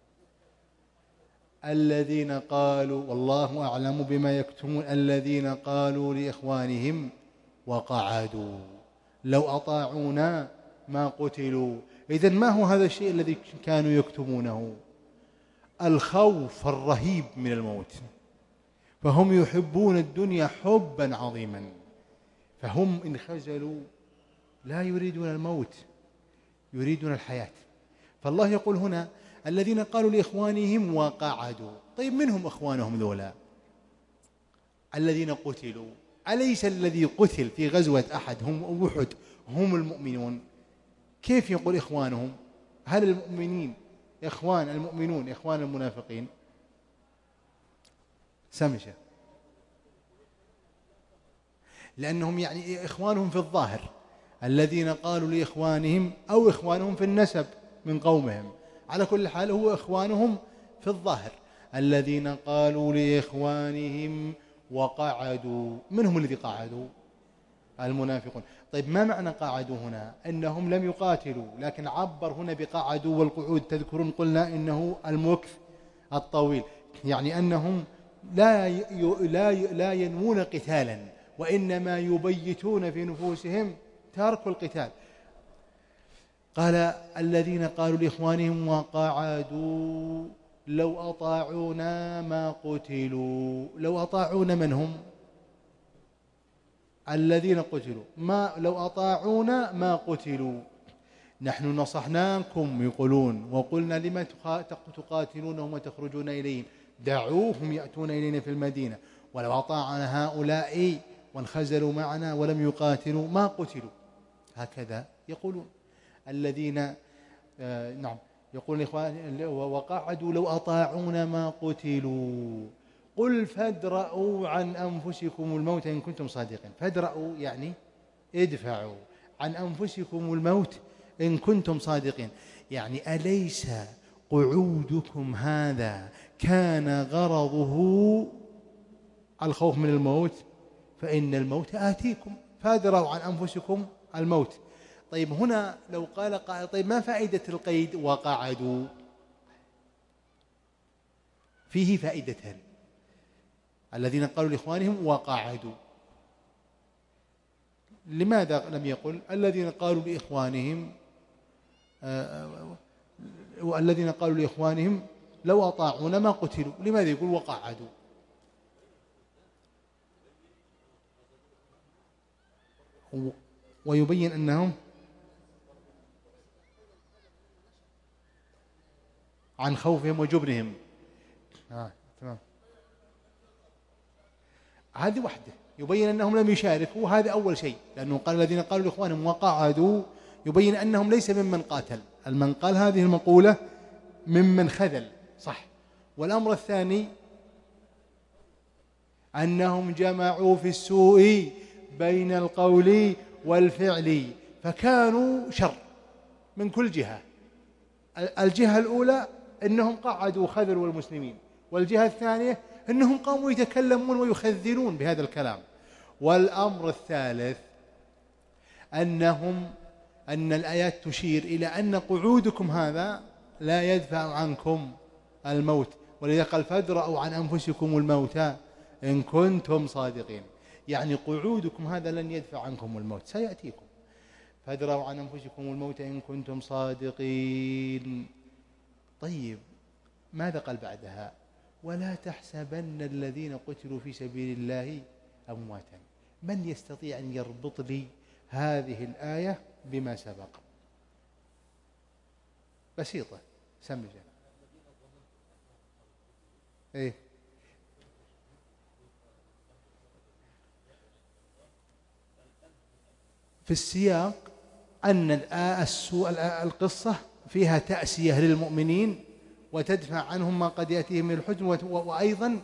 الذين قالوا والله أعلم بما يكتمون، الذين قالوا لإخوانهم وقعدوا لو أطاعونا ما قتلوا. إذن ما هو هذا الشيء الذي كانوا يكتمونه؟ الخوف الرهيب من الموت، فهم يحبون الدنيا حبا عظيما، فهم إن خجلوا لا يريدون الموت، يريدون الحياة. فالله يقول هنا الذين قالوا لإخوانهم وقعدوا. طيب من هم إخوانهم ذولا الذين قتلوا؟ أليس الذي قتل في غزوة أحد هم أحد هم المؤمنون؟ كيف يقول إخوانهم؟ هل المؤمنين إخوان المؤمنون إخوان المنافقين؟ سمشة، لأنهم يعني إخوانهم في الظاهر، الذين قالوا لإخوانهم أو إخوانهم في النسب من قومهم، على كل حال هو إخوانهم في الظاهر. الذين قالوا لإخوانهم وقعدوا، من هم الذي قعدوا؟ المنافقون. طيب ما معنى قعدوا هنا؟ إنهم لم يقاتلوا، لكن عبر هنا بقعدوا والقعود. تذكرون قلنا إنه المكث الطويل، يعني أنهم لا لا لا ينوون قتالا، وإنما يبيتون في نفوسهم ترك القتال. قال الذين قالوا لإخوانهم وقعدوا لو أطاعونا ما قتلوا. لو أطاعونا من هم؟ الذين قتلوا. ما لو أطاعونا ما قتلوا. نحن نصحناكم يقولون وقلنا لما تقاتلونهم وتخرجون إليهم، دعوهم يأتون إلينا في المدينة، ولو أطاعنا هؤلاء وانخزلوا معنا ولم يقاتلوا ما قتلوا. هكذا يقولون الذين آه نعم يقول إخوان وقعدوا لو أطاعونا ما قتلوا. قل فادرؤوا عن أنفسكم الموت إن كنتم صادقين. فادرؤوا يعني ادفعوا عن أنفسكم الموت إن كنتم صادقين. يعني أليس قعودكم هذا كان غرضه الخوف من الموت؟ فإن الموت آتيكم فادرؤوا عن أنفسكم الموت. طيب هنا لو قال قائل طيب ما فائدة القيد وقعدوا؟ فيه فائدتان. الذين قالوا لإخوانهم وقعدوا، لماذا لم يقل الذين قالوا لإخوانهم آه والذين قالوا لإخوانهم لو أطاعونا ما قتلوا؟ لماذا يقول وقعدوا؟ ويبين أنهم عن خوفهم وجبنهم. آه، تمام. هذه وحده يبين أنهم لم يشاركوا، هذا أول شيء، لأنه قال الذين قالوا لإخوانهم وقعدوا يبين أنهم ليس ممن قاتل. المن قال هذه المقولة ممن خذل، صح. والأمر الثاني أنهم جمعوا في السوء بين القول والفعل، فكانوا شر من كل جهة. الجهة الأولى أنهم قعدوا خذلوا المسلمين، والجهة الثانية أنهم قاموا يتكلمون ويخذلون بهذا الكلام. والأمر الثالث أنهم أن الآيات تشير إلى أن قعودكم هذا لا يدفع عنكم الموت، ولذا قال فادرؤوا عن أنفسكم الموت إن كنتم صادقين. يعني قعودكم هذا لن يدفع عنكم الموت، سيأتيكم. فادرأوا عن أنفسكم الموت إن كنتم صادقين. طيب ماذا قال بعدها؟ ولا تحسبن الذين قتلوا في سبيل الله أمواتا. من يستطيع أن يربط لي هذه الآية بما سبق؟ بسيطة، سمجة. إيه؟ في السياق أن القصة فيها تأسية للمؤمنين وتدفع عنهم ما قد يأتيهم من الحزن، وأيضا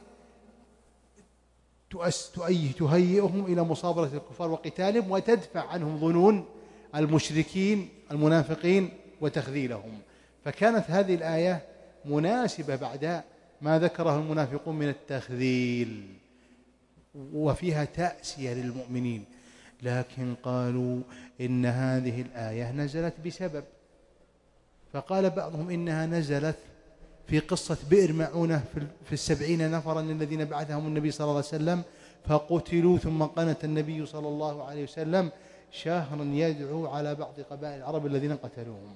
تهيئهم إلى مصابرة الكفار وقتالهم، وتدفع عنهم ظنون المشركين المنافقين وتخذيلهم. فكانت هذه الآية مناسبة بعد ما ذكره المنافقون من التخذيل، وفيها تأسية للمؤمنين. لكن قالوا إن هذه الآية نزلت بسبب، فقال بعضهم إنها نزلت في قصة بئر معونة في السبعين نفرا الذين بعثهم النبي صلى الله عليه وسلم فقتلوا، ثم قنت النبي صلى الله عليه وسلم شهرا يدعو على بعض قبائل العرب الذين قتلوهم.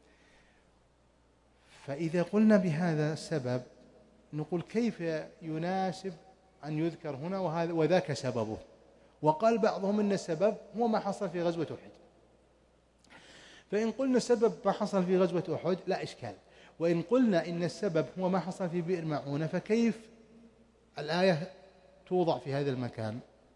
فإذا قلنا بهذا السبب نقول كيف يناسب أن يذكر هنا وهذا وذاك سببه؟ وقال بعضهم إن السبب هو ما حصل في غزوة أحد. فإن قلنا السبب ما حصل في غزوة أحد لا إشكال، وإن قلنا إن السبب هو ما حصل في بئر معونة فكيف الآية توضع في هذا المكان؟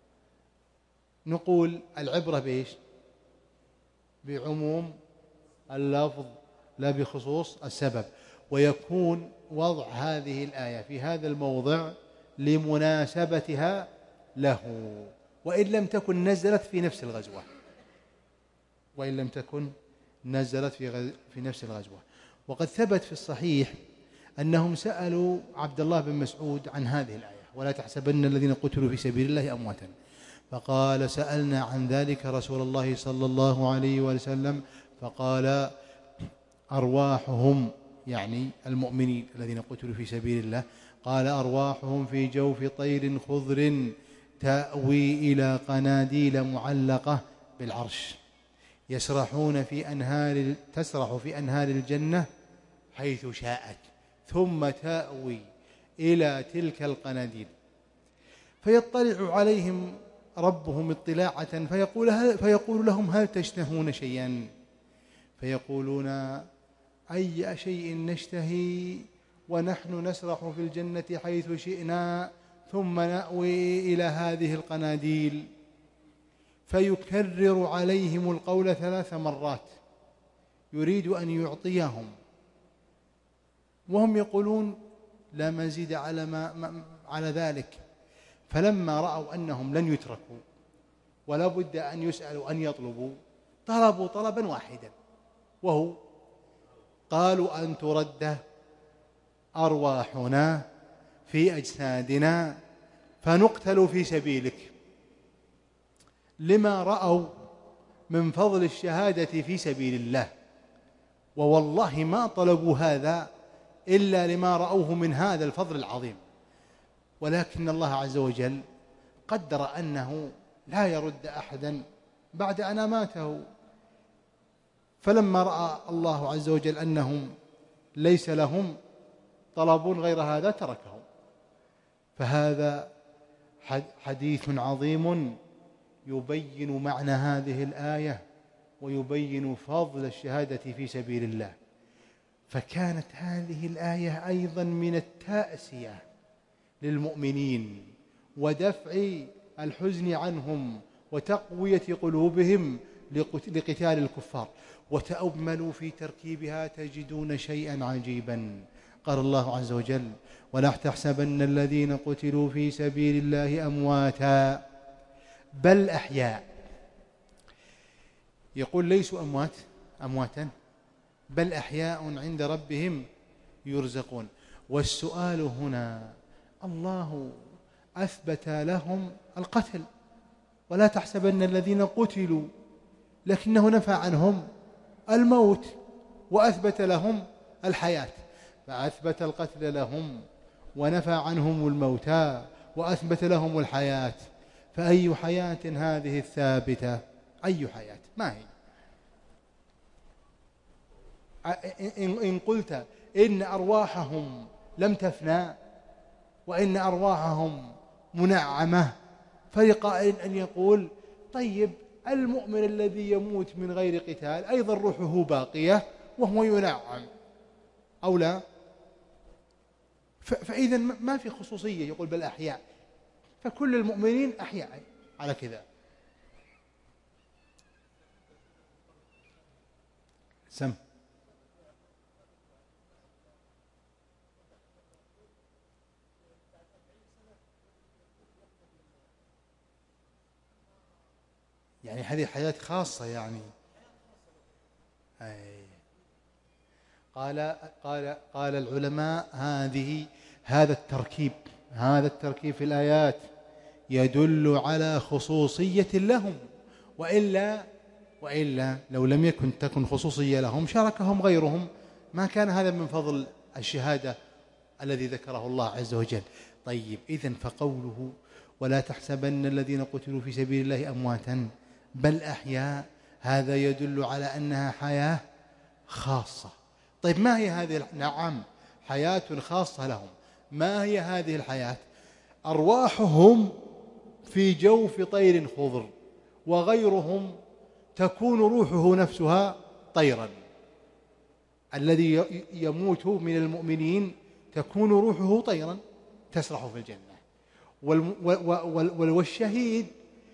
نقول العبرة بإيش؟ بعموم اللفظ لا بخصوص السبب، ويكون وضع هذه الآية في هذا الموضع لمناسبتها له، وإن لم تكن نزلت في نفس الغزوة وإن لم تكن نزلت في, غز... في نفس الغزوة. وقد ثبت في الصحيح أنهم سألوا عبد الله بن مسعود عن هذه الآية ولا تحسبن الذين قتلوا في سبيل الله أمواتا، فقال سألنا عن ذلك رسول الله صلى الله عليه وسلم فقال أرواحهم، يعني المؤمنين الذين قتلوا في سبيل الله، قال أرواحهم في جوف طير خضر تأوي إلى قناديل معلقة بالعرش يسرحون في أنهار تسرح في أنهار الجنة حيث شاءت، ثم تأوي إلى تلك القناديل فيطلع عليهم ربهم اطلاعة فيقول, هل فيقول لهم هل تشتهون شيئا؟ فيقولون أي شيء نشتهي ونحن نسرح في الجنة حيث شئنا ثم نأوي إلى هذه القناديل. فيكرر عليهم القول ثلاث مرات يريد أن يعطيهم، وهم يقولون لا مزيد على, ما على ذلك. فلما رأوا أنهم لن يتركوا ولا بد أن يسألوا أن يطلبوا طلبوا طلبا واحدا، وهو قالوا أن ترد أرواحنا في أجسادنا فنقتل في سبيلك، لما رأوا من فضل الشهادة في سبيل الله. ووالله ما طلبوا هذا إلا لما رأوه من هذا الفضل العظيم، ولكن الله عز وجل قدر أنه لا يرد أحدا بعد أن ماته. فلما رأى الله عز وجل أنهم ليس لهم طلب غير هذا تركهم. فهذا حديث عظيم يبين معنى هذه الآية ويبين فضل الشهادة في سبيل الله. فكانت هذه الآية أيضا من التأسية للمؤمنين ودفع الحزن عنهم وتقوية قلوبهم لقتال الكفار. وتأملوا في تركيبها تجدون شيئا عجيبا. قال الله عز وجل ولا تحسبن الذين قتلوا في سبيل الله أمواتا بل أحياء. يقول ليسوا أموات أمواتا بل أحياء عند ربهم يرزقون. والسؤال هنا الله أثبت لهم القتل ولا تحسبن الذين قتلوا، لكنه نفى عنهم الموت وأثبت لهم الحياة، فأثبت القتل لهم ونفى عنهم الموتى وأثبت لهم الحياة. فأي حياة هذه الثابتة؟ أي حياة؟ ما هي؟ إن قلت إن أرواحهم لم تفنى وإن أرواحهم منعمة، فلقائل أن يقول طيب المؤمن الذي يموت من غير قتال أيضا روحه باقية وهو ينعم أو لا؟ فإذا ما في خصوصية، يقول بل أحياء، فكل المؤمنين أحياء على كذا. سم يعني هذه حياة خاصة يعني. أي. قال قال قال العلماء هذه هذا التركيب هذا التركيب في الآيات يدل على خصوصية لهم، وإلا وإلا لو لم يكن تكن خصوصية لهم شاركهم غيرهم، ما كان هذا من فضل الشهادة الذي ذكره الله عز وجل. طيب إذن فقوله ولا تحسبن الذين قتلوا في سبيل الله أمواتا بل أحياء، هذا يدل على أنها حياة خاصة. طيب ما هي هذه؟ نعم حياة خاصة لهم. ما هي هذه الحياة؟ أرواحهم في جوف طير خضر، وغيرهم تكون روحه نفسها طيرا. الذي يموت من المؤمنين تكون روحه طيرا تسرح في الجنة، والشهيد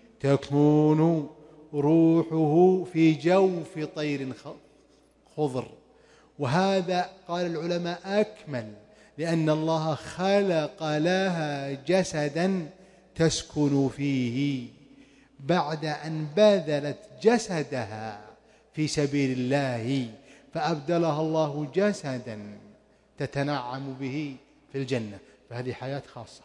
تكون روحه في جوف طير خضر. وهذا قال العلماء أكمل، لأن الله خلق لها جسدا تسكن فيه بعد أن بذلت جسدها في سبيل الله، فأبدلها الله جسدا تتنعم به في الجنة. فهذه حياة خاصة.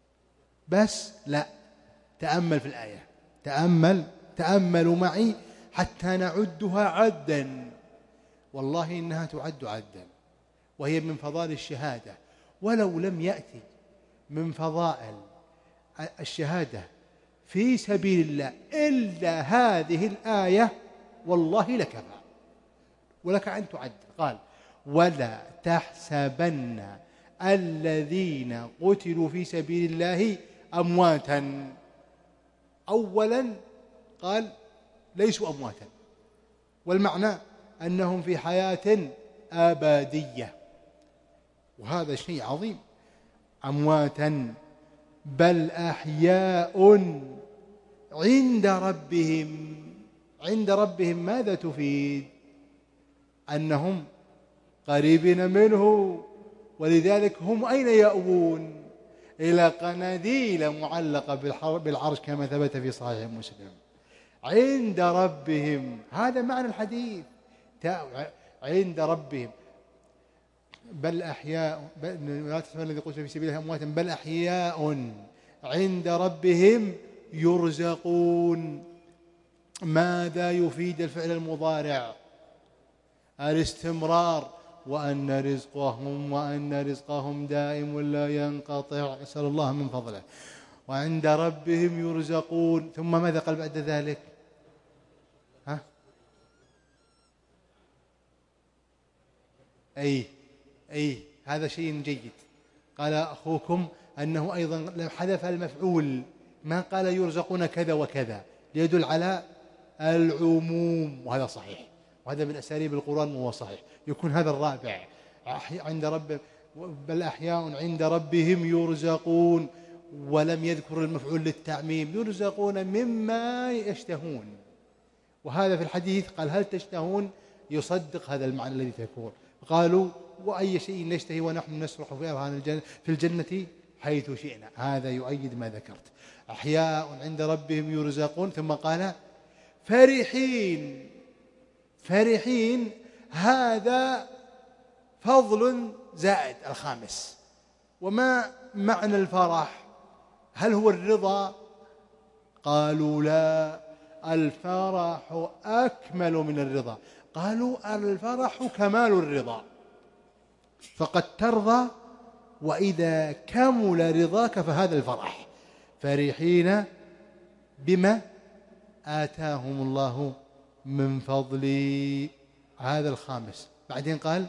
بس لا، تأمل في الآية، تأمل تأملوا معي حتى نعدها عدا. والله إنها تعد عدا، وهي من فضائل الشهادة. ولو لم يأتي من فضائل الشهادة في سبيل الله إلا هذه الآية والله لكفى، ولك أن تعد. قال ولا تحسبن الذين قتلوا في سبيل الله أمواتا. أولا قال ليسوا أمواتا، والمعنى أنهم في حياة أبدية، وهذا شيء عظيم. أمواتا بل أحياء عند ربهم. عند ربهم ماذا تفيد؟ أنهم قريبين منه، ولذلك هم أين يأوون؟ إلى قناديل معلقة بالعرش كما ثبت في صحيح مسلم. عند ربهم، هذا معنى الحديث، عند ربهم. بل أحياء لا تحسبن الذين قتلوا في سبيل الله أمواتا بل أحياء عند ربهم يرزقون. ماذا يفيد الفعل المضارع؟ الاستمرار، وأن رزقهم وأن رزقهم دائم لا ينقطع، نسأل الله من فضله. وعند ربهم يرزقون. ثم ماذا قال بعد ذلك؟ ها؟ أي أي هذا شيء جيد. قال أخوكم أنه أيضا حذف المفعول، ما قال يرزقون كذا وكذا، ليدل على العموم، وهذا صحيح، وهذا من أساليب القرآن وهو صحيح. يكون هذا الرابع عند رب بل أحياء عند ربهم يرزقون، ولم يذكر المفعول للتعميم، يرزقون مما يشتهون. وهذا في الحديث قال هل تشتهون، يصدق هذا المعنى الذي تكون. قالوا وأي شيء نشتهي ونحن نسرح في أرهان الجنة في الجنة حيث شئنا. هذا يؤيد ما ذكرت. أحياء عند ربهم يرزقون. ثم قال فرحين. فرحين هذا فضل زائد الخامس. وما معنى الفرح؟ هل هو الرضا؟ قالوا لا، الفرح أكمل من الرضا. قالوا الفرح كمال الرضا، فقد ترضى وإذا كمل رضاك فهذا الفرح. فرحين بما آتاهم الله من فضل. هذا الخامس. بعدين قال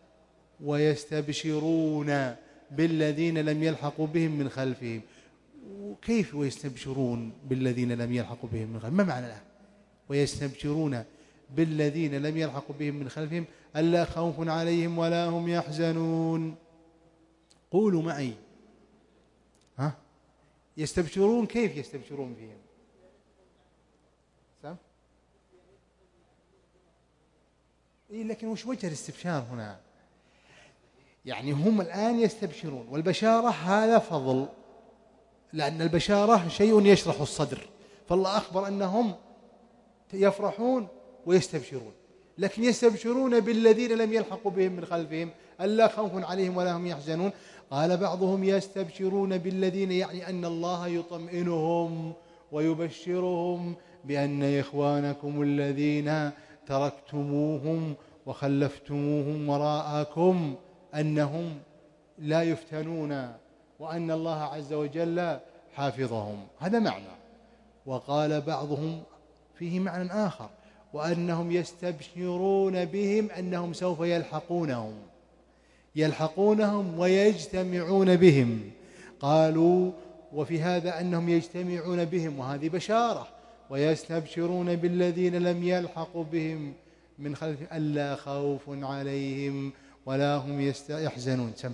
ويستبشرون بالذين لم يلحقوا بهم من خلفهم. وكيف ويستبشرون بالذين لم يلحقوا بهم من خلفهم؟ ما معنى الآن ويستبشرون بالذين لم يلحقوا بهم من خلفهم ألا خوف عليهم ولا هم يحزنون؟ قولوا معي، ها؟ يستبشرون، كيف يستبشرون فيهم؟ سم؟ إيه لكن وش وجه الاستبشار هنا؟ يعني هم الآن يستبشرون، والبشارة هذا فضل، لأن البشارة شيء يشرح الصدر، فالله أخبر أنهم يفرحون ويستبشرون، لكن يستبشرون بالذين لم يلحقوا بهم من خلفهم ألا خوف عليهم ولا هم يحزنون. قال بعضهم يستبشرون بالذين، يعني أن الله يطمئنهم ويبشرهم بأن إخوانكم الذين تركتموهم وخلفتموهم وراءكم أنهم لا يفتنون وأن الله عز وجل حافظهم. هذا معنى. وقال بعضهم فيه معنى آخر، وأنهم يستبشرون بهم أنهم سوف يلحقونهم يلحقونهم ويجتمعون بهم. قالوا وفي هذا أنهم يجتمعون بهم، وهذه بشارة. ويستبشرون بالذين لم يلحقوا بهم من خلف ألا خوف عليهم ولا هم يحزنون. سم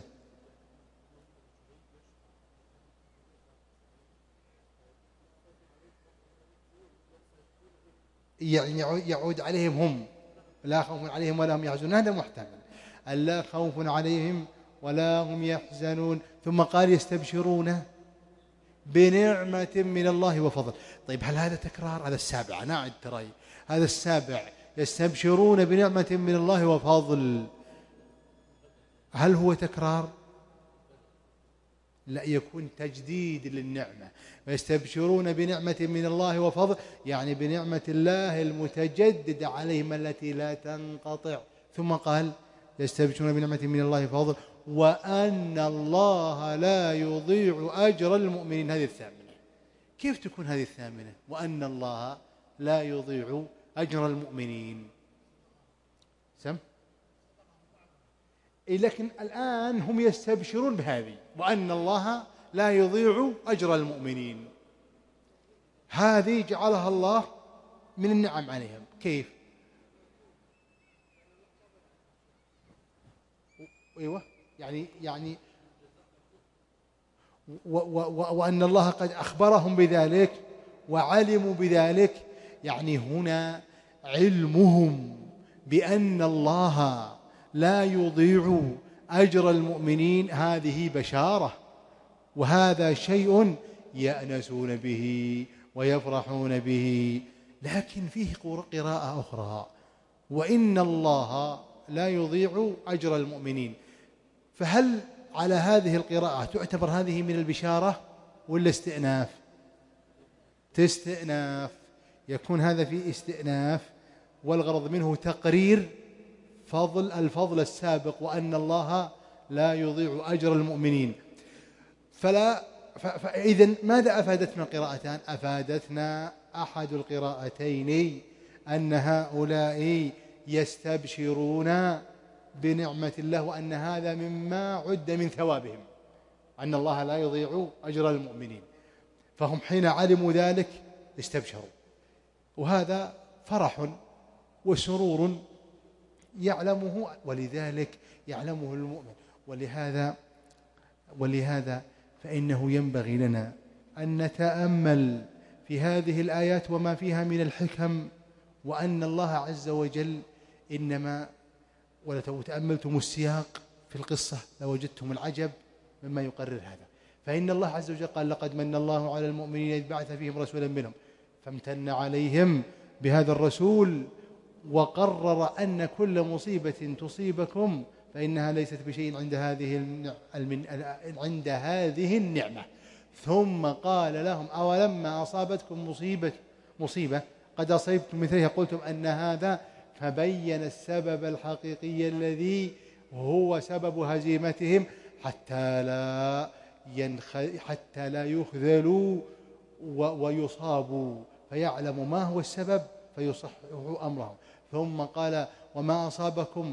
يعني يعود عليهم هم، لا خوف عليهم ولا هم يحزنون، هذا محتمل. ألا خوف عليهم ولا هم يحزنون. ثم قال يستبشرون بنعمة من الله وفضل. طيب هل هذا تكرار؟ هذا السابع، أنا أعد ترى هذا السابع، يستبشرون بنعمة من الله وفضل، هل هو تكرار؟ لا، يكون تجديد للنعمة. ويستبشرون بنعمة من الله وفضل، يعني بنعمة الله المتجددة عليهم التي لا تنقطع. ثم قال يستبشرون بنعمة من الله وفضل وأن الله لا يضيع أجر المؤمنين. هذه الثامنة. كيف تكون هذه الثامنة؟ وأن الله لا يضيع أجر المؤمنين. سم إيه، لكن الآن هم يستبشرون بهذه، وأن الله لا يضيع أجر المؤمنين. هذه جعلها الله من النعم عليهم. كيف؟ أيوة، يعني يعني و و و وأن الله قد أخبرهم بذلك وعلموا بذلك، يعني هنا علمهم بأن الله لا يضيع أجر المؤمنين هذه بشارة، وهذا شيء يأنسون به ويفرحون به. لكن فيه قراءة أخرى، وإن الله لا يضيع أجر المؤمنين. فهل على هذه القراءة تعتبر هذه من البشارة ولا استئناف؟ تستئناف، يكون هذا في استئناف، والغرض منه تقرير فضل الفضل السابق، وأن الله لا يضيع أجر المؤمنين. فلا فإذن ماذا أفادتنا القراءتان؟ أفادتنا أحد القراءتين أن هؤلاء يستبشرون بنعمة الله، وأن هذا مما عد من ثوابهم، أن الله لا يضيع أجر المؤمنين. فهم حين علموا ذلك استبشروا، وهذا فرح وسرور يعلمه، ولذلك يعلمه المؤمن. ولهذا ولهذا فإنه ينبغي لنا أن نتأمل في هذه الآيات وما فيها من الحكم، وأن الله عز وجل إنما، ولو تأملتم السياق في القصة لوجدتم العجب مما يقرر هذا. فإن الله عز وجل قال لقد من الله على المؤمنين إذ بعث فيهم رسولا منهم فامتن عليهم بهذا الرسول، وقرر أن كل مصيبة تصيبكم فإنها ليست بشيء عند هذه عند هذه النعمة. ثم قال لهم أولما أصابتكم مصيبة مصيبة قد أصيبتم مثلها قلتم أن هذا، فبين السبب الحقيقي الذي هو سبب هزيمتهم حتى لا ينخ... حتى لا يخذلوا و... ويصابوا، فيعلم ما هو السبب فيصحح أمرهم. ثم قال وما أصابكم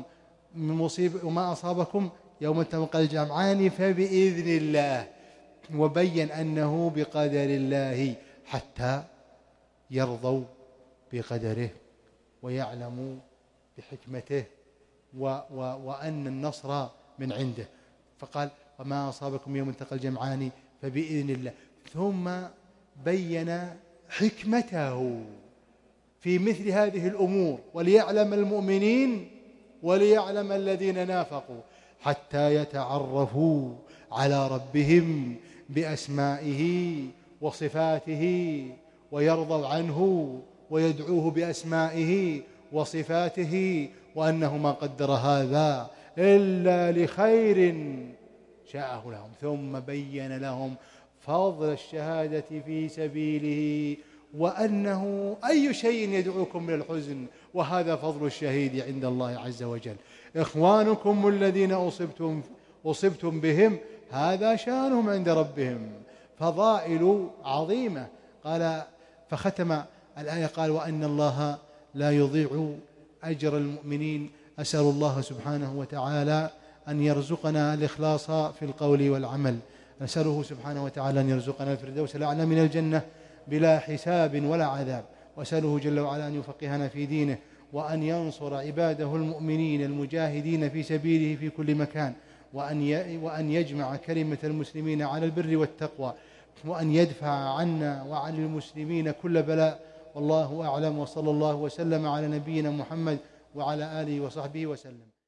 من مصيبة وما أصابكم يوم التقى الجمعان فبإذن الله، وبين أنه بقدر الله حتى يرضوا بقدره ويعلموا بحكمته و و وأن النصر من عنده. فقال وما أصابكم يوم التقى الجمعان فبإذن الله، ثم بين حكمته في مثل هذه الأمور وليعلم المؤمنين وليعلم الذين نافقوا، حتى يتعرفوا على ربهم بأسمائه وصفاته ويرضوا عنه ويدعوه بأسمائه وصفاته، وأنه ما قدر هذا إلا لخير شاءه لهم. ثم بين لهم فضل الشهادة في سبيله، وأنه أي شيء يدعوكم من الحزن، وهذا فضل الشهيد عند الله عز وجل. إخوانكم الذين أصبتم, أصبتم بهم هذا شأنهم عند ربهم، فضائل عظيمة. قال فختم الآية قال وأن الله لا يضيع أجر المؤمنين. أسأل الله سبحانه وتعالى أن يرزقنا الإخلاص في القول والعمل، نسأله سبحانه وتعالى أن يرزقنا الفردوس الأعلى من الجنة بلا حساب ولا عذاب، وأسأله جل وعلا أن يفقهنا في دينه، وأن ينصر عباده المؤمنين المجاهدين في سبيله في كل مكان، وأن وأن يجمع كلمة المسلمين على البر والتقوى، وأن يدفع عنا وعن المسلمين كل بلاء. والله أعلم، وصلى الله وسلم على نبينا محمد وعلى آله وصحبه وسلم.